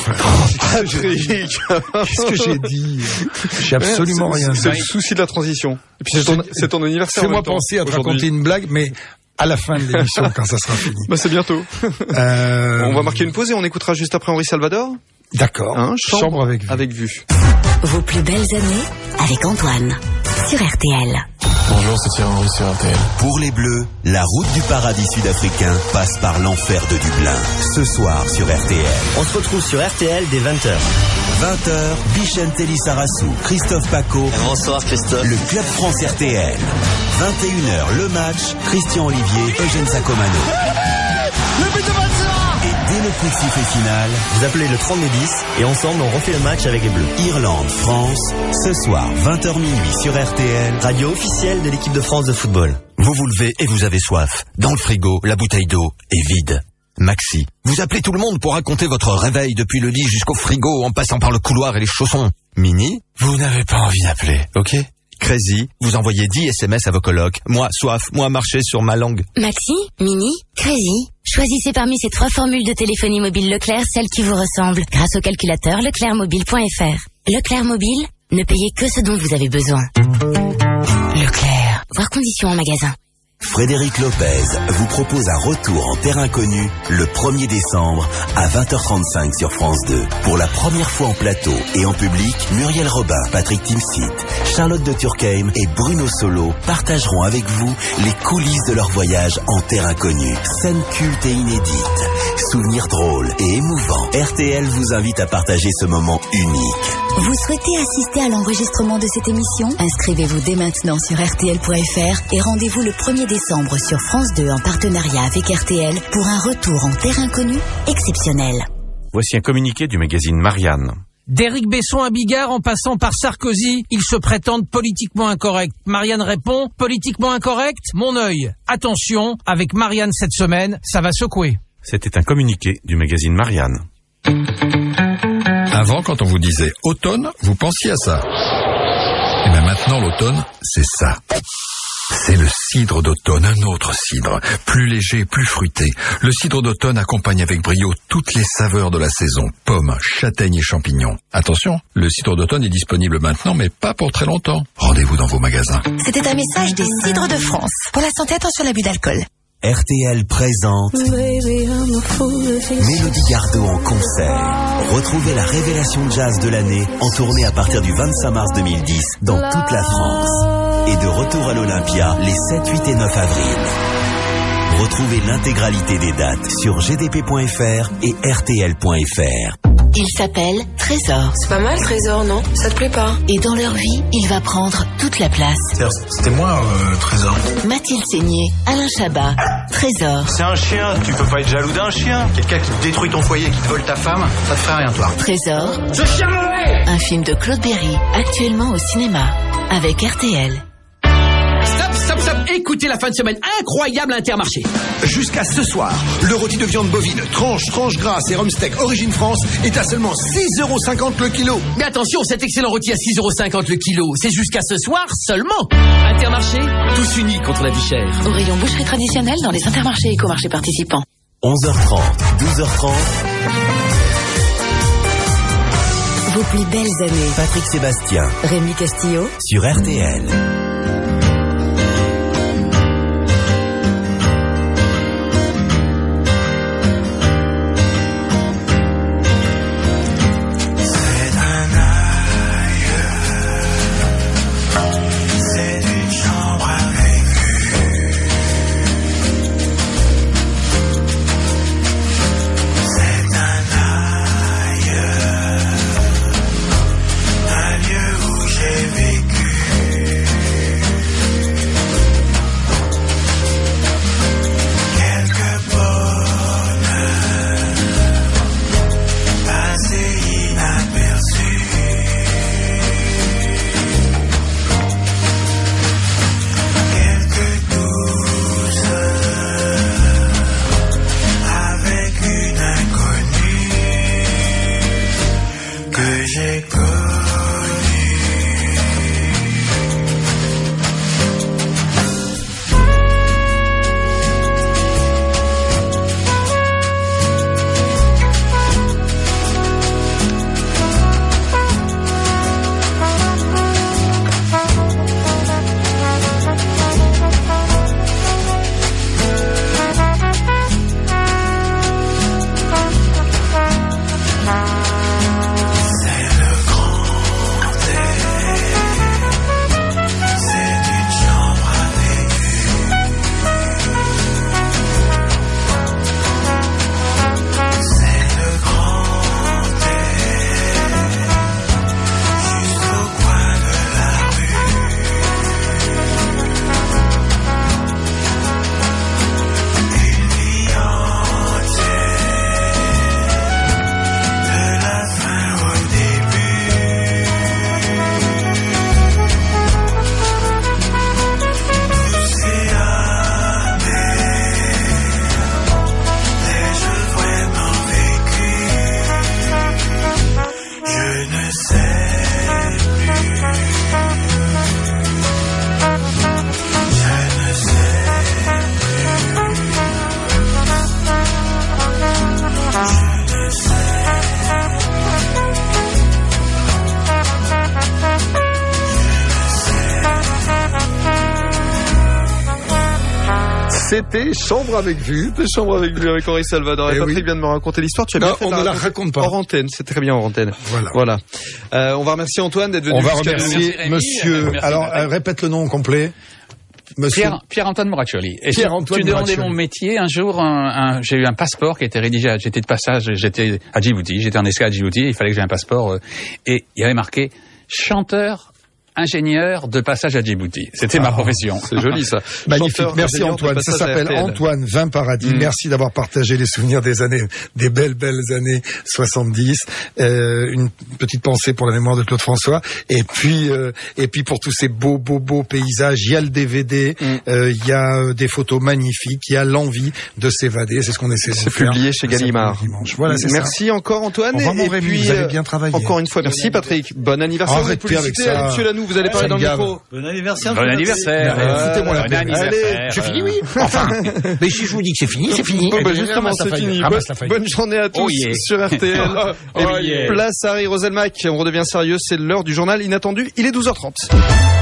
[SPEAKER 4] Qu'est-ce que j'ai dit? J'ai absolument
[SPEAKER 3] ouais,
[SPEAKER 4] rien dit.
[SPEAKER 3] C'est le souci de la transition. Et puis c'est ton, c'est ton anniversaire.
[SPEAKER 4] Fais-moi penser à te raconter une blague, mais à la fin de l'émission, quand ça sera fini.
[SPEAKER 3] Bah c'est bientôt.
[SPEAKER 4] Euh...
[SPEAKER 3] On va marquer une pause et on écoutera juste après Henri Salvador.
[SPEAKER 4] D'accord.
[SPEAKER 3] Hein, chambre,
[SPEAKER 4] chambre avec vue.
[SPEAKER 3] Avec vue.
[SPEAKER 7] Vos plus belles années avec Antoine sur R T L.
[SPEAKER 8] Bonjour, c'est Thierry Henry sur R T L.
[SPEAKER 1] Pour les Bleus, la route du paradis sud-africain passe par l'enfer de Dublin. Ce soir sur R T L.
[SPEAKER 15] On se retrouve sur R T L dès vingt heures.
[SPEAKER 1] vingt heures, Bichente Lissarassou, Christophe Paco.
[SPEAKER 15] Bonsoir Christophe.
[SPEAKER 1] Le Club France R T L. vingt et une heures, le match, Christian Olivier, Eugène Sacomano.
[SPEAKER 15] Le but de Vincent.
[SPEAKER 1] Et dès le coup de sifflet final,
[SPEAKER 15] vous appelez le trente dix et ensemble on refait le match avec les Bleus.
[SPEAKER 1] Irlande, France, ce soir, vingt heures minuit sur R T L.
[SPEAKER 15] Radio officielle de l'équipe de France de football.
[SPEAKER 1] Vous vous levez et vous avez soif. Dans le frigo, la bouteille d'eau est vide. Maxi, vous appelez tout le monde pour raconter votre réveil depuis le lit jusqu'au frigo en passant par le couloir et les chaussons. Mini, vous n'avez pas envie d'appeler, ok? Crazy, vous envoyez dix S M S à vos colocs. Moi, soif, moi, marcher sur ma langue.
[SPEAKER 27] Maxi, Mini, Crazy. Choisissez parmi ces trois formules de téléphonie mobile Leclerc celle qui vous ressemble grâce au calculateur leclerc mobile point f r. Leclerc Mobile, ne payez que ce dont vous avez besoin. Leclerc, voir conditions en magasin.
[SPEAKER 1] Frédéric Lopez vous propose un retour en terre inconnue le premier décembre à vingt heures trente-cinq sur France deux. Pour la première fois en plateau et en public, Muriel Robin, Patrick Timsit, Charlotte de Turckheim et Bruno Solo partageront avec vous les coulisses de leur voyage en terre inconnue. Scènes cultes et inédites, souvenirs drôles et émouvants. R T L vous invite à partager ce moment unique.
[SPEAKER 7] Vous souhaitez assister à l'enregistrement de cette émission? Inscrivez-vous dès maintenant sur R T L point f r et rendez-vous le premier décembre sur France deux en partenariat avec R T L pour un retour en terre inconnue exceptionnel.
[SPEAKER 18] Voici un communiqué du magazine Marianne.
[SPEAKER 19] D'Éric Besson à Bigard en passant par Sarkozy, ils se prétendent politiquement incorrects. Marianne répond, politiquement incorrect? Mon œil. Attention, avec Marianne cette semaine, ça va secouer.
[SPEAKER 18] C'était un communiqué du magazine Marianne.
[SPEAKER 20] Avant, quand on vous disait automne, vous pensiez à ça. Et bien maintenant, l'automne, c'est ça. C'est le cidre d'automne, un autre cidre, plus léger, plus fruité. Le cidre d'automne accompagne avec brio toutes les saveurs de la saison, pommes, châtaignes et champignons. Attention, le cidre d'automne est disponible maintenant, mais pas pour très longtemps. Rendez-vous dans vos magasins.
[SPEAKER 7] C'était un message des Cidres de France. Pour la santé, attention à l'abus d'alcool.
[SPEAKER 1] R T L présente Mélodie Gardot en concert. Retrouvez la révélation jazz de l'année en tournée à partir du vingt-cinq mars deux mille dix dans toute la France. Et de retour à l'Olympia les sept, huit et neuf avril. Retrouvez l'intégralité des dates sur g d p point f r et r t l point f r.
[SPEAKER 7] Il s'appelle Trésor.
[SPEAKER 21] C'est pas mal, Trésor, non? Ça te plaît pas?
[SPEAKER 7] Et dans leur vie, il va prendre toute la place.
[SPEAKER 20] C'était moi, euh, Trésor.
[SPEAKER 7] Mathilde Seigné, Alain Chabat, Trésor.
[SPEAKER 22] C'est un chien, tu peux pas être jaloux d'un chien. Quelqu'un qui te détruit ton foyer, qui te vole ta femme, ça te ferait rien, toi.
[SPEAKER 7] Trésor.
[SPEAKER 22] Ce chien mauvais!
[SPEAKER 7] Un film de Claude Berry, actuellement au cinéma, avec R T L.
[SPEAKER 13] Stop, stop, stop. Écoutez la fin de semaine incroyable à Intermarché.
[SPEAKER 16] Jusqu'à ce soir, le rôti de viande bovine, tranche, tranche grasse et rumsteak Origine France est à seulement six euros cinquante le kilo.
[SPEAKER 13] Mais attention, cet excellent rôti à six euros cinquante le kilo, c'est jusqu'à ce soir seulement. Intermarché, tous unis contre la vie chère.
[SPEAKER 2] Au rayon boucherie traditionnelle dans les Intermarchés et écomarchés participants.
[SPEAKER 1] onze heures trente, douze heures trente.
[SPEAKER 7] Vos plus belles années.
[SPEAKER 1] Patrick Sébastien.
[SPEAKER 7] Rémi Castillo.
[SPEAKER 1] Sur R T L.
[SPEAKER 4] C'était Chambre avec vue.
[SPEAKER 3] C'était Chambre avec vue avec Henri Salvador. Et, et Patrick oui. vient de me raconter l'histoire. Tu as
[SPEAKER 4] non,
[SPEAKER 3] bien fait
[SPEAKER 4] on
[SPEAKER 3] de
[SPEAKER 4] ne
[SPEAKER 3] la,
[SPEAKER 4] la raconte pas.
[SPEAKER 3] Hors antenne, c'est très bien hors antenne.
[SPEAKER 4] Voilà.
[SPEAKER 3] Voilà. Euh, on va remercier Antoine d'être venu.
[SPEAKER 4] On va
[SPEAKER 3] jusqu'à
[SPEAKER 4] remercier
[SPEAKER 5] Rémi,
[SPEAKER 4] Monsieur.
[SPEAKER 5] merci
[SPEAKER 4] Alors euh, répète le nom complet. Monsieur
[SPEAKER 5] Pierre, Pierre-Antoine Moraccioli. Et
[SPEAKER 4] Pierre-Antoine
[SPEAKER 5] tu demandais
[SPEAKER 4] Moraccioli.
[SPEAKER 5] mon métier. Un jour, un, un, j'ai eu un passeport qui a été rédigé. J'étais de passage, j'étais à Djibouti. J'étais en escale à Djibouti. Il fallait que j'ai un passeport. Euh, et il y avait marqué chanteur, ingénieur de passage à Djibouti. C'était ah, ma profession.
[SPEAKER 3] C'est joli ça.
[SPEAKER 4] Magnifique.
[SPEAKER 3] Chanteur,
[SPEAKER 4] merci Antoine. Ça s'appelle Antoine Vin Paradis. Mmh. Merci d'avoir partagé les souvenirs des années, des belles belles années soixante-dix. Euh, une petite pensée pour la mémoire de Claude François. Et puis euh, et puis pour tous ces beaux beaux beaux paysages. Il y a le D V D. Mmh. Euh, il y a des photos magnifiques. Il y a l'envie de s'évader. C'est ce qu'on essaie de faire.
[SPEAKER 3] C'est publié chez Gallimard.
[SPEAKER 4] Voilà. C'est
[SPEAKER 3] merci
[SPEAKER 4] ça.
[SPEAKER 3] encore Antoine.
[SPEAKER 4] Au revoir,
[SPEAKER 3] et
[SPEAKER 4] Rémi,
[SPEAKER 3] puis
[SPEAKER 4] vous avez bien travaillé.
[SPEAKER 3] Encore une fois, merci Patrick. Bon anniversaire.
[SPEAKER 4] Arrêtez avec ça.
[SPEAKER 3] Monsieur Lanoux, vous allez parler dans le micro.
[SPEAKER 9] Bon anniversaire.
[SPEAKER 5] Bon anniversaire.
[SPEAKER 4] Euh, Foutez-moi la
[SPEAKER 5] bon anniversaire.
[SPEAKER 4] Allez, c'est fini, oui. Enfin, mais si je vous dis que c'est fini, c'est fini.
[SPEAKER 3] Bon, bah, justement, c'est fini. Bonne, bonne journée à tous oh yeah. sur R T L. oh, oh, yeah. Place Harry Roselmack. On redevient sérieux. C'est l'heure du journal inattendu. Il est douze heures trente.